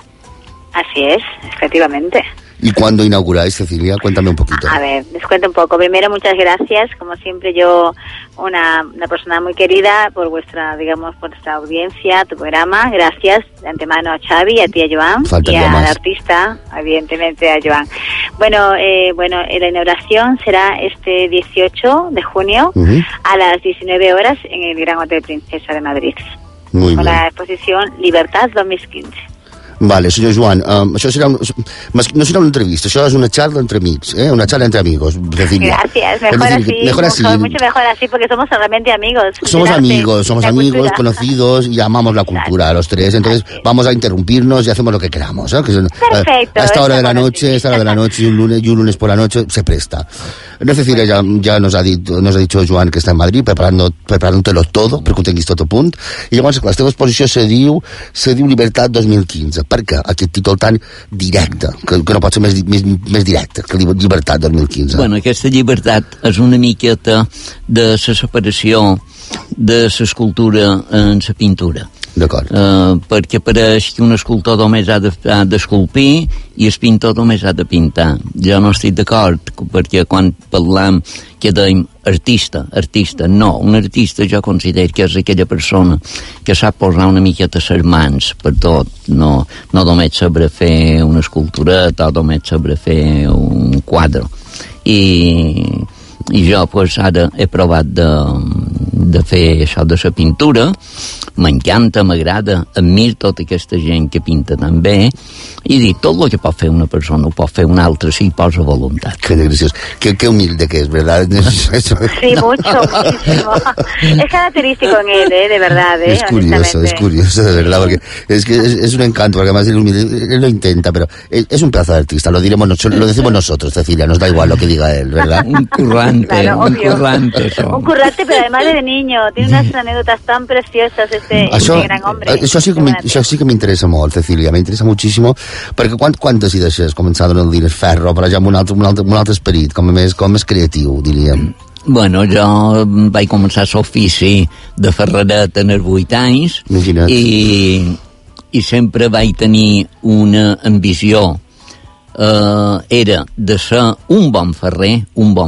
Así es, efectivamente. ¿Y cuándo inauguráis, Cecilia? Cuéntame un poquito. A ver, les cuento un poco. Primero, muchas gracias. Como siempre, yo, una persona muy querida por vuestra audiencia, tu programa. Gracias de antemano a Xavi, a ti, a Joan, y al artista, evidentemente a Joan. Bueno, la inauguración será este 18 de junio a las 19 horas en el Gran Hotel Princesa de Madrid. Muy con bien. La exposición Libertad 2015. Vale, senyor Joan, això serà no serà una entrevista, això és una charla entre amics, una charla entre amigos, Cecilia. Gracias, mejor así, mucho mejor así, porque somos realmente amigos. Somos amigos, conocidos y amamos la cultura, los tres, entonces vamos a interrumpirnos y hacemos lo que queramos, ¿eh? Perfecto. A esta hora de la noche, y un lunes por la noche se presta. Cecilia ja nos ha dicho Joan que està en Madrid preparant-te-lo todo perquè ho tinguis tot a punt, i llavors la teva exposició se diu Libertad 2015. Per què aquest títol tan directe, que no pot ser més directe que Llibertat 2015? Bueno, aquesta llibertat és una miqueta de la separació de l'escultura en la pintura. D'acord. Perquè pareix que un escultor només ha d'esculpir i el pintor només ha de pintar. Jo no estic d'acord, perquè quan parlam que dèiem artista, no, un artista jo considero que és aquella persona que sap posar una miqueta les mans per tot, no només saber fer una escultureta o només saber fer un quadre. I jo pues, ara he provat de fer això de la pintura, m'encanta, m'agrada, admiro tota aquesta gent que pinta tan bé, i dic, tot el que pot fer una persona ho pot fer una altra si hi posa voluntat. Que graciós, que humilde que es, ¿verdad? Sí, muchísimo. Es característico en él, de verdad. Es curioso, de verdad, porque es que es un encanto, porque además él lo intenta, pero es un pedazo de artista, lo decimos nosotros, Cecilia, nos da igual lo que diga él, ¿verdad? Un currante, claro, un currante. Un currante, pero además de niño, tiene unas anécdotas tan preciosas este gran hombre. Això sí que m'interessa molt, Cecilia, m'interessa moltíssim, perquè quan decideixes començar a donar el ferro, per allà amb un altre esperit, com més creatiu, diríem? Bueno, jo vaig començar l'ofici de ferreret en els 8 anys. Imagina't. I sempre vaig tenir una ambició, era de ser un bon ferrer,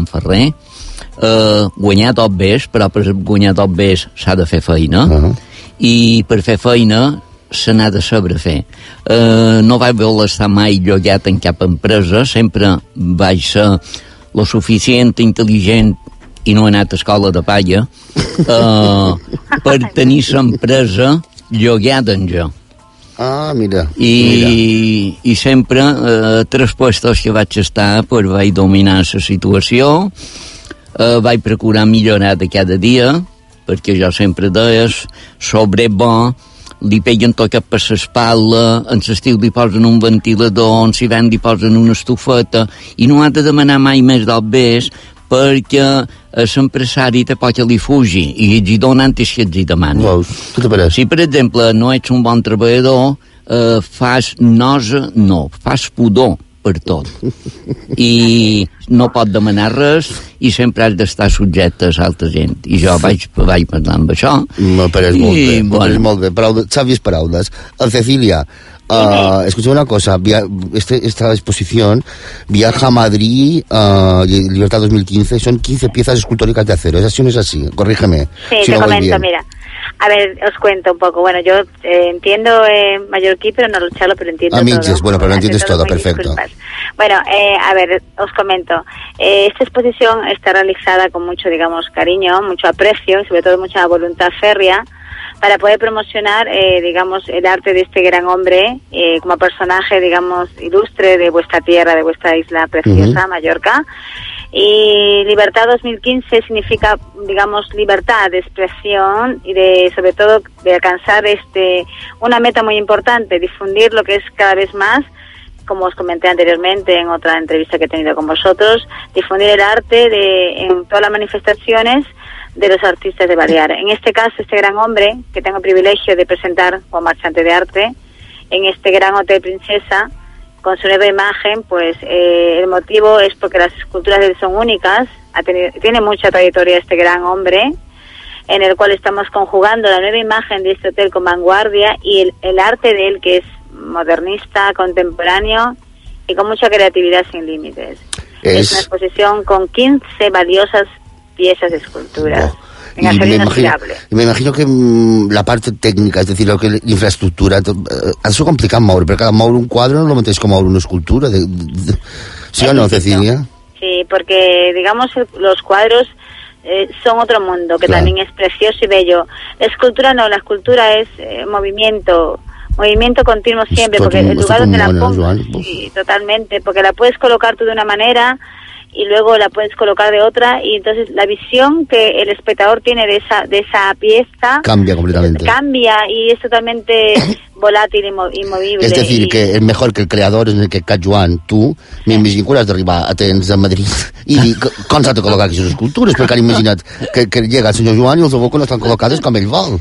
guanyar tot bés, però per guanyar tot bés s'ha de fer feina, i per fer feina se n'ha de saber fer. No vaig voler estar mai llogat en cap empresa, sempre vaig ser lo suficient intel·ligent i no he anat a escola de palla per tenir l'empresa llogada en jo. Ah, mira. I sempre, tres puestos que vaig estar, pues, vaig dominar la situació, vaig procurar millorar de cada dia, perquè jo sempre deia, sobre bo, li peguen tocat per l'espatlla, en l'estiu li posen un ventilador, en l'hivern li posen una estufeta, i no ha de demanar mai més del bés, perquè l'empresari te pot que li fugi, i els hi donen antes que els hi demanen. Si, per exemple, no ets un bon treballador, fas nosa, no, fas pudor, per tot. I no pot demanar res i sempre has d'estar subjecte a altra gent. I jo vaig parlar amb això. Me pareix molt bé. Sabies paraules. Cecilia, escucha una cosa, esta exposición viaja a Madrid, Libertad 2015, son 15 piezas escultóricas de acero, ¿es así o no es así? Corrígeme. Sí, si te no comento, mira. A ver, os cuento un poco. Bueno, yo entiendo mallorquí, pero no lo charlo, pero entiendo todo. Bueno, pero lo entiendes todo, perfecto. Disculpas. Bueno, a ver, os comento. Esta exposición está realizada con mucho, digamos, cariño, mucho aprecio y sobre todo mucha voluntad férrea para poder promocionar, digamos, el arte de este gran hombre como personaje, digamos, ilustre de vuestra tierra, de vuestra isla preciosa, Mallorca. Y Libertad 2015 significa, digamos, libertad de expresión y sobre todo de alcanzar una meta muy importante, difundir lo que es cada vez más, como os comenté anteriormente en otra entrevista que he tenido con vosotros, difundir el arte en todas las manifestaciones de los artistas de Baleares. En este caso, este gran hombre que tengo el privilegio de presentar como marchante de arte en este gran Hotel Princesa, con su nueva imagen, pues el motivo es porque las esculturas de él son únicas, tiene mucha trayectoria este gran hombre, en el cual estamos conjugando la nueva imagen de este hotel con vanguardia y el arte de él, que es modernista, contemporáneo y con mucha creatividad sin límites. Es una exposición con 15 valiosas piezas de esculturas. Y me imagino que la parte técnica, es decir, lo que es infraestructura, ha sido complicado moure, perquè moure un quadre no lo mateix com moure una escultura. ¿Sí o no, Cecilia? Sí, porque, digamos, los cuadros son otro mundo, que también es precioso y bello. La escultura no, la escultura es movimiento continuo siempre, porque el lugar donde la pongas, sí, totalmente, porque la puedes colocar tú de una manera y luego la puedes colocar de otra, y entonces la visión que el espectador tiene de esa pieza cambia completamente. Cambia y es totalmente volátil y movible. És a dir, que és millor que el creador, en aquest cas Joan, tu, m'imagino que hauràs d'arribar a temps a Madrid i dir com s'ha de col·locar aquestes escultures, perquè han imaginat que llega el senyor Joan i els aboca no estan col·locades com ell vol.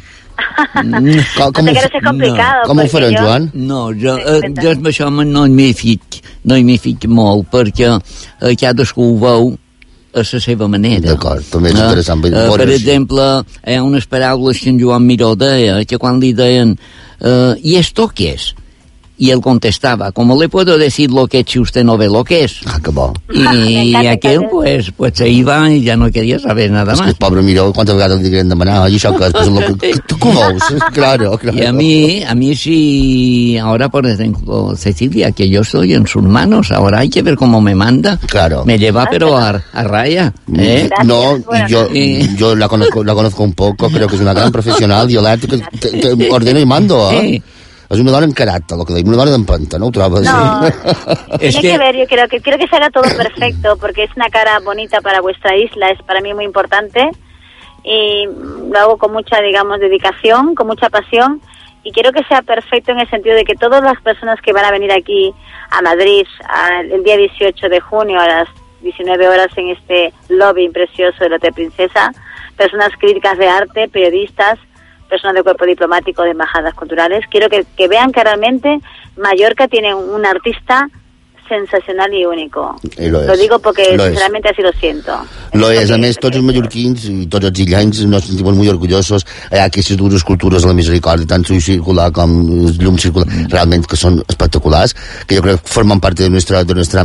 Com ho faran, Joan? No, jo amb això no m'hi fic molt, perquè cadascú ho veu a la seva manera. D'acord, també és interessant. Per exemple, hi ha unes paraules que en Joan Miró deia, que quan li deien ¿y esto qué es? Y él contestaba, ¿cómo le puedo decir lo que es si usted no ve lo que es? Ah, qué bo. Y aquel, pues se iba y ya no quería saber nada más. Es que el pobre Miró, ¿cuántas veces le quieren demanar? Y això que és lo que tu veus, claro. Y a mí sí, ahora por ejemplo, Cecilia, que yo estoy en sus manos, ahora hay que ver cómo me manda. Claro. Me lleva pero a raya. No, yo la conozco un poco, creo que es una gran profesional, Violeta, que ordena y mando, ¿eh? Es una dona en caràcter, lo que digo, una dona d'empenta, ¿no? ¿Lo no, tiene que ver, yo creo que se haga todo perfecto, porque es una cara bonita para vuestra isla, es para mí muy importante, y lo hago con mucha, digamos, dedicación, con mucha pasión, y quiero que sea perfecto en el sentido de que todas las personas que van a venir aquí a Madrid el día 18 de junio a las 19 horas en este lobby precioso del Hotel Princesa, personas críticas de arte, periodistas, personas del cuerpo diplomático de embajadas culturales, quiero que vean que realmente Mallorca tiene un artista sensacional i único. Lo digo porque sinceramente así lo siento. Lo és. A més, tots els mallorquins i tots els illencs nos sentimos muy orgullosos. Hi ha aquestes dues escultures de la Misericòrdia, tant l'ull circular com el llum circular, realment que són espectaculars, que jo crec que formen part de nuestra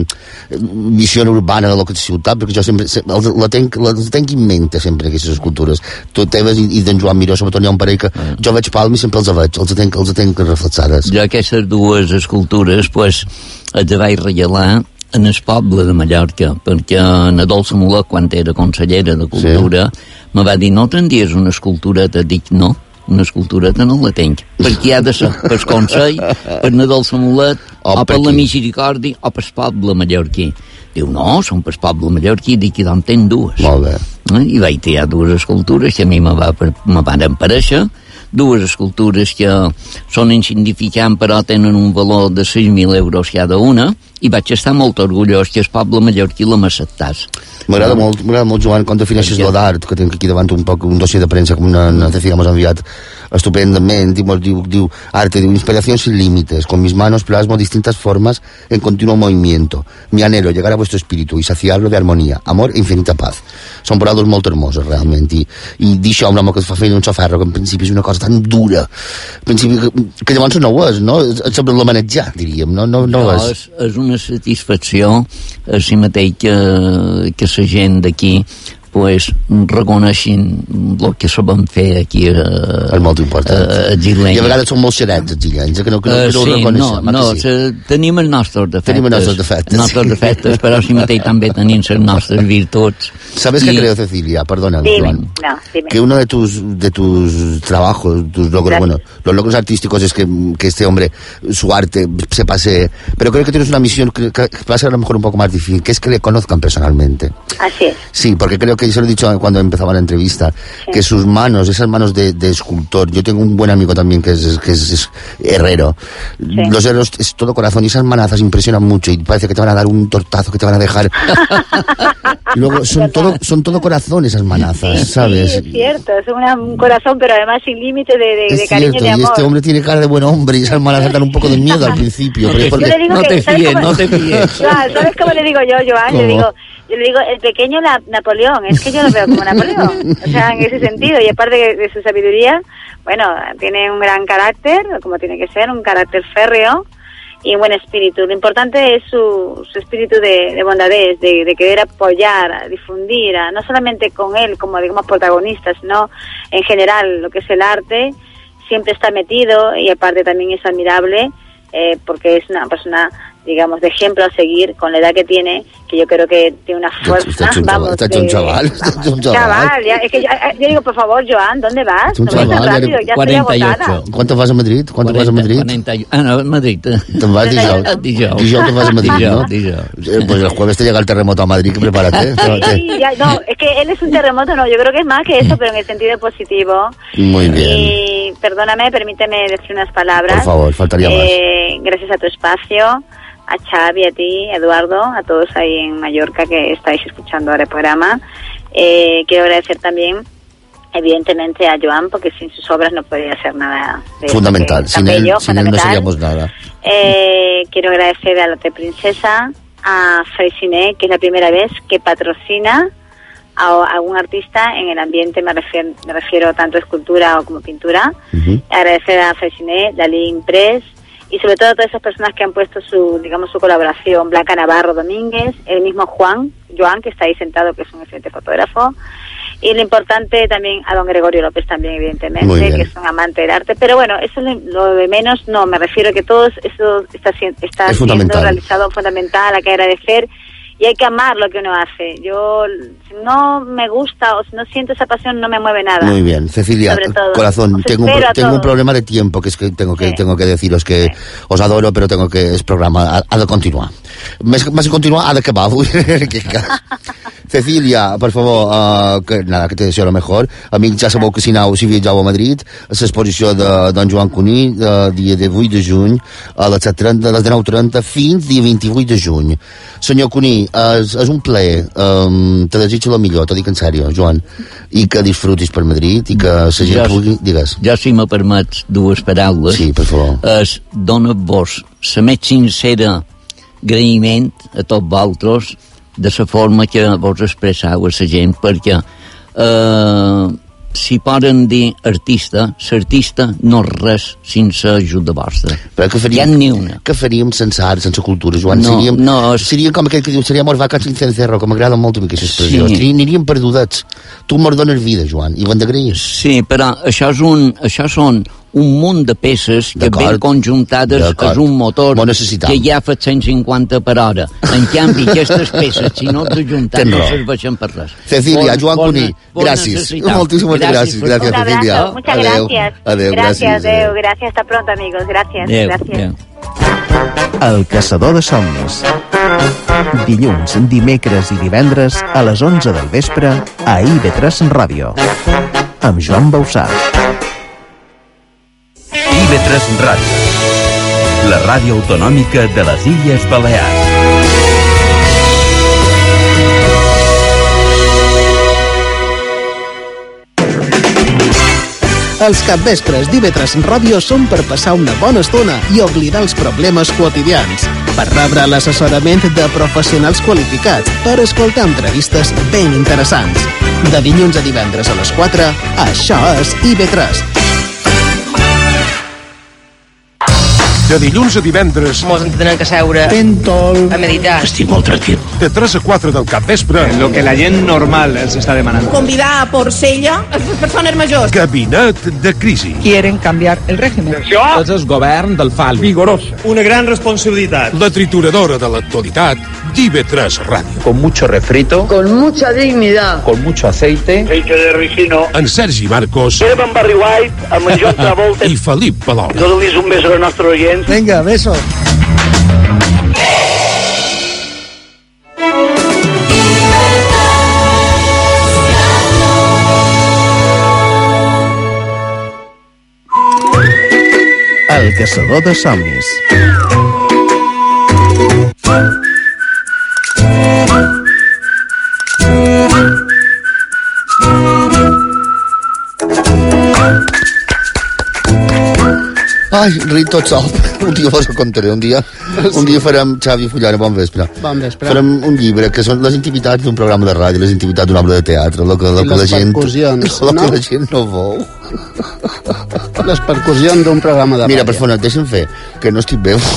visió urbana de la ciutat, perquè jo sempre la tenc en mente, sempre, aquestes escultures. Tu teves i d'en Joan Miró, sobretot hi ha un parell que jo veig Palma i sempre els veig, els tenc reflexades. Jo aquestes dues escultures, pues, els vaig regalar en el poble de Mallorca, perquè en Dolça Mulet, quan era consellera de Cultura, me va dir, no tindries una escultureta? Dic, no, una escultureta no la tenc, perquè ha de ser per Consell, per Dolça Mulet, o per la Misericòrdia, o per el poble mallorquí. Diu, no, són per el poble mallorquí, dic, i d'on tenc dues. Molt bé. I vaig tirar dues escultures que a mi me van aparèixer, dues escultures que són insignificants però tenen un valor de 6.000 euros cada una, i vaig estar molt orgullós que el poble mallorquí la m'acceptàs. M'agrada molt, Joan, quan defineixes lo d'art, que tinc aquí davant un dossier de premsa que una Cecilia m'ha enviat estupendament, diu arte, diu inspiración sin límites, con mis manos plasmo distintas formas en continuo movimiento, mi anhelo llegar a vuestro espíritu y saciarlo de armonía, amor e infinita paz. Són paraules molt hermoses realment, i dir això amb l'home que es fa feina un xaferro, que en principi és una cosa tan dura, en principi que llavors no ho és, no? És sobre la manejar, diríem, no és. És una satisfacció a si mateix que la gent d'aquí pues reconeixin el que sabem fer aquí és molt important a Gilenya. I a vegades són molt xerets els gillenys que no ho reconeixem. Tenim els nostres defectes però si mateix també tenim les nostres virtuts. ¿Sabes qué creo, Cecilia? Perdona, Joan. Dime. Que uno de tus trabajos, tus logros, bueno, los logros artísticos es que este hombre, su arte se pase, pero creo que tienes una misión que va a ser a lo mejor un poco más difícil, que es que le conozcan personalmente. Así es. Sí, porque creo que yo se lo he dicho cuando empezaba la entrevista, que sus manos, esas manos de escultor, yo tengo un buen amigo también que es herrero, los herreros es todo corazón y esas manazas impresionan mucho y parece que te van a dar un tortazo que te van a dejar. Y luego son todo corazón esas manazas, ¿sabes? Sí, es cierto, es un corazón pero además sin límite de cariño y de amor. Y este hombre tiene cara de buen hombre y esas manazas dan un poco de miedo al principio. No te fíes. ¿Sabes cómo le digo yo, Joan? Yo le digo, el pequeño Napoleón, es que yo lo veo como Napoleón, o sea, en ese sentido, y aparte de su sabiduría, bueno, tiene un gran carácter, como tiene que ser, un carácter férreo y un buen espíritu. Lo importante es su espíritu de bondadez, de querer apoyar, difundir, no solamente con él como, digamos, protagonista, sino en general lo que es el arte, siempre está metido y aparte también es admirable, porque es una persona, digamos, de ejemplo a seguir con la edad que tiene, que yo creo que tiene una fuerza. Está hecho un chaval. Ya, es que yo digo, por favor, Joan, ¿dónde vas? No vayas tan rápido, ya 48. estoy agotada. ¿Cuánto vas a Madrid? No, Madrid. Te'n vas dijous te vas a Madrid, ¿no? Pues el jueves te llega el terremoto a Madrid, que prepárate. Sí, no, es que él es un terremoto, no, yo creo que es más que eso, pero en el sentido positivo. Muy bien. Y perdóname, permíteme decir unas palabras. Por favor, faltaría más. Gracias a tu espacio, a Xavi, a ti, Eduardo, a todos ahí en Mallorca que estáis escuchando ahora el programa. Quiero agradecer también, evidentemente, a Joan, porque sin sus obras no podría hacer nada. Fundamental, sin él no seríamos nada. Quiero agradecer a la Princesa, a Freyciné, que es la primera vez que patrocina a un artista en el ambiente, me refiero tanto a escultura como pintura. Agradecer a Freyciné, Dalí Impress, y sobre todo a todas esas personas que han puesto su colaboración, Blanca Navarro Domínguez, el mismo Joan, que está ahí sentado, que es un excelente fotógrafo, y lo importante también a don Gregorio López también, evidentemente, que es un amante del arte, pero bueno, eso es lo de menos, no, me refiero a que todo eso está siendo realizado fundamental, hay que agradecer, y hay que amar lo que uno hace. Yo, si no me gusta o si no siento esa pasión, no me mueve nada. Muy bien, Cecilia, corazón, tengo un problema de tiempo, que es que tengo que deciros que os adoro, pero el programa ha de continuar. Más que continuar, ha de acabar. Cecilia, per favor, que te deseo lo mejor. Amics, ja sabeu que si viatjau a Madrid, a l'exposició de don Joan Cuní, dia 8 de juny, a les 19:30 fins dia 28 de juny. Senyor Cuní, és un plaer, te desitjo el millor, t'ho dic en sèrio, Joan, i que disfrutis per Madrid i que la gent pugui... Digues. Ja, si me permets dues paraules. Sí, per favor. Dona-vos la més sincera agraïment a tots vosaltres de la forma que vos expressau a la gent, perquè si poden dir artista, l'artista no és res sense ajuda vostra. Però què faríem sense art, sense cultura, Joan? Seríem com aquell que diu, seríem els vacats sin cencerro, que m'agrada molt aquesta expressió. Aniríem perdudets. Tu mos dones vida, Joan, i ho hem d'agrair. Sí, però això són un munt de peces que ben conjuntades és un motor que ja fa 150 per hora. En canvi, aquestes peces, si no t'ho juntats, no serveixen per res. Cecilia, Joan Cuní, gràcies. Moltíssimes gràcies. Gracias, Cecilia. Muchas gracias. Adeu. Gracias, hasta pronto, amigos. Gracias. El Caçador de Somnis. Dilluns, dimecres i divendres a les 11 del vespre a IB3 Ràdio. Amb Joan Bausà. IB3 Ràdio, la ràdio autonòmica de les Illes Balears. Els capvespres d'IV3 Ràdio són per passar una bona estona i oblidar els problemes quotidians, per rebre l'assessorament de professionals qualificats, per escoltar entrevistes ben interessants. De dilluns a divendres a les 4, això és IV3. De dilluns a divendres... Mos en tenen que seure... Pentol... A meditar. Estic molt tranquil. De 3 a 4 del capvespre... Lo que la gent normal els està demanant. Convidar a Porcella a les persones majors. Gabinet de crisi. Quieren canviar el régimen. Tots és govern del FAL. Vigorosa. Una gran responsabilitat. La trituradora de l'actualitat d'IV3 Ràdio. Con mucho refrito. Con mucha dignidad. Con mucho aceite. Aceite de ricino. En Sergi Marcos. Érem en Barry White, amb en John Travolta. I Felip Palou. Dóna-li un beso al nostre oient. Venga, beso. El caçador de somnis. Ai, ric tot sol. Un dia vos ho contaré, un dia farem, Xavi Fullana, bon vespre. Bon vespre. Farem un llibre que són les intimitats d'un programa de ràdio, les intimitats d'una obra de teatre, lo que la gent no veu. Les percussions d'un programa de ràdio. Mira, persona, deixa'm fer, que no estic bé.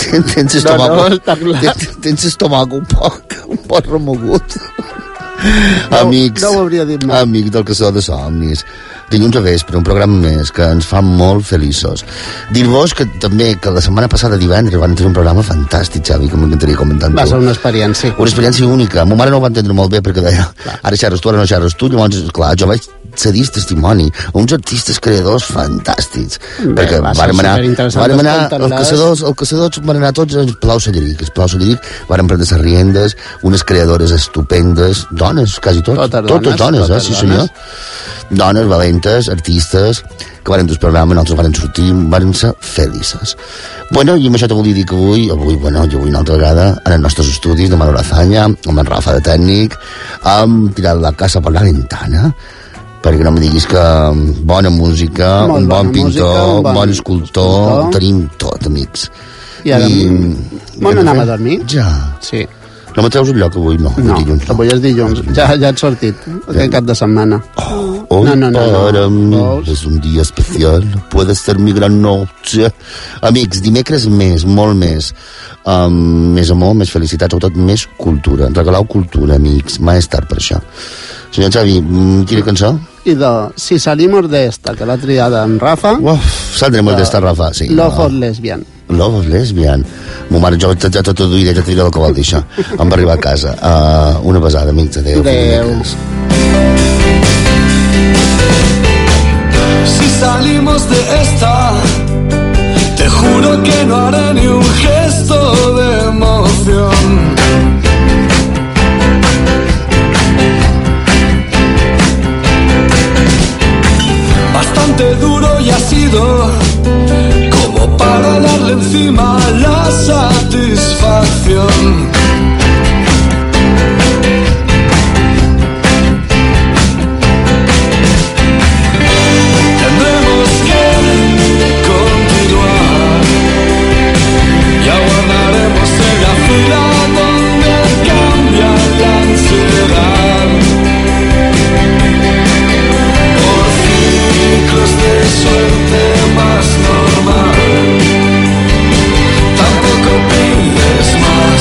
Tens estomac un poc remogut. Amics, no ho hauria dit mai. Amics del caçador de somnis, dilluns a vespre, un programa més que ens fa molt feliços. Dir-vos que també que la setmana passada divendres van tenir un programa fantàstic, Xavi, que m'encantaria comentar amb tu. Va ser una experiència. Una experiència única. Ma mare no ho va entendre molt bé perquè deia, ara xerres tu, ara no xerres tu. Llavors, clar, jo vaig cedir testimoni a uns artistes creadors fantàstics. Bé, perquè vàrem anar els caçadors van anar tots al Palau Salleric. El Palau Salleric vàrem prendre les riendes, unes creadores estupendes, dones, quasi totes dones, sí senyor. Dones valentes, artistes, que varen dur el programa, nosaltres varen sortir, varen ser felices. Bueno, i amb això te volia dir que avui una altra vegada, en els nostres estudis de Manolo Azaña, amb en Rafa de tècnic, hem tirat la casa per la ventana, perquè no em diguis que bona música, un bon pintor, un bon escultor, tenim tot, amics. I ara anem a dormir? Ja. Sí. No me treus un lloc avui? No, dilluns. Avui és dilluns. Ja et sortit, aquest cap de setmana. Para mí es un dia especial. Puede ser mi gran noche. Amics, dimecres més, molt més. Més amor, més felicitat, sobretot més cultura. Regalau cultura, amics. Mai és tard per això. Senyor Xavi, quina cançó? I de Si salimos de esta, que l'ha triada en Rafa. Saldremos de esta, Rafa, sí. Love lesbian. Love lesbian. Mo mare, jo ja tot ho diré, ja te diré el que vol dir això. Em va arribar a casa. Una besada, amics. Adéu. Si salimos de esta, te juro que no haré ni un gesto de emoción. Bastante duro y ha sido como para darle encima la satisfacción. Tendremos que continuar y aguardaremos en la fila donde cambia la ansiedad. Por ciclos de suerte más normal, tampoco pides más.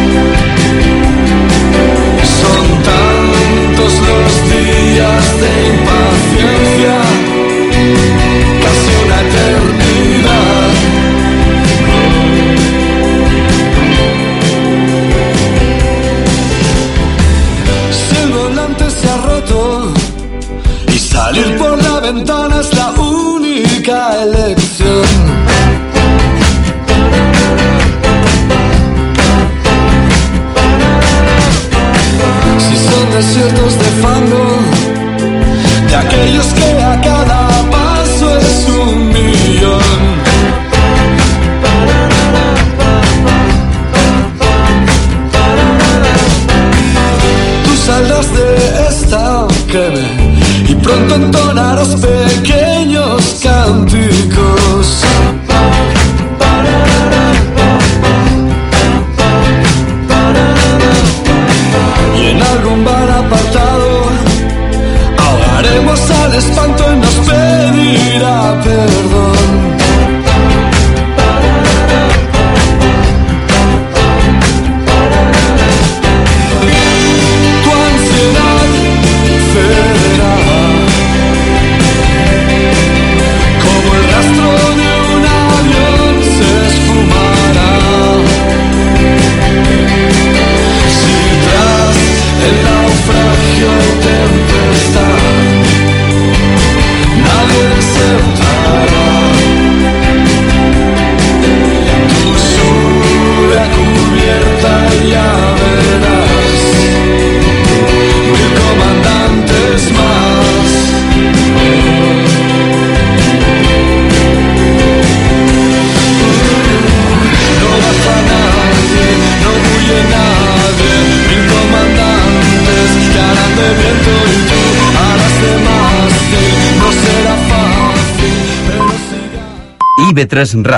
Son tantos los días de impaciencia, casi una eternidad. Si el volante se ha roto y salir por la ventana es la única elección. Si son desiertos de fango, de aquellos que a cada paso es un millón. Tú saldrás de esta, créeme, y pronto entonarás pequeños cánticos. Y en algún bar apartado ahogaremos al espanto y nos pedirá perdón. Tu ansiedad cederá como el rastro de un avión se esfumará. Si tras el naufragio y tempestad nadie aceptará tu sube cubierta, ya verás mil comandantes más. No baja nadie, no huye nadie, mil comandantes que harán de viento y tú harás de mástil. No será fácil, pero siga. IB3 Radio.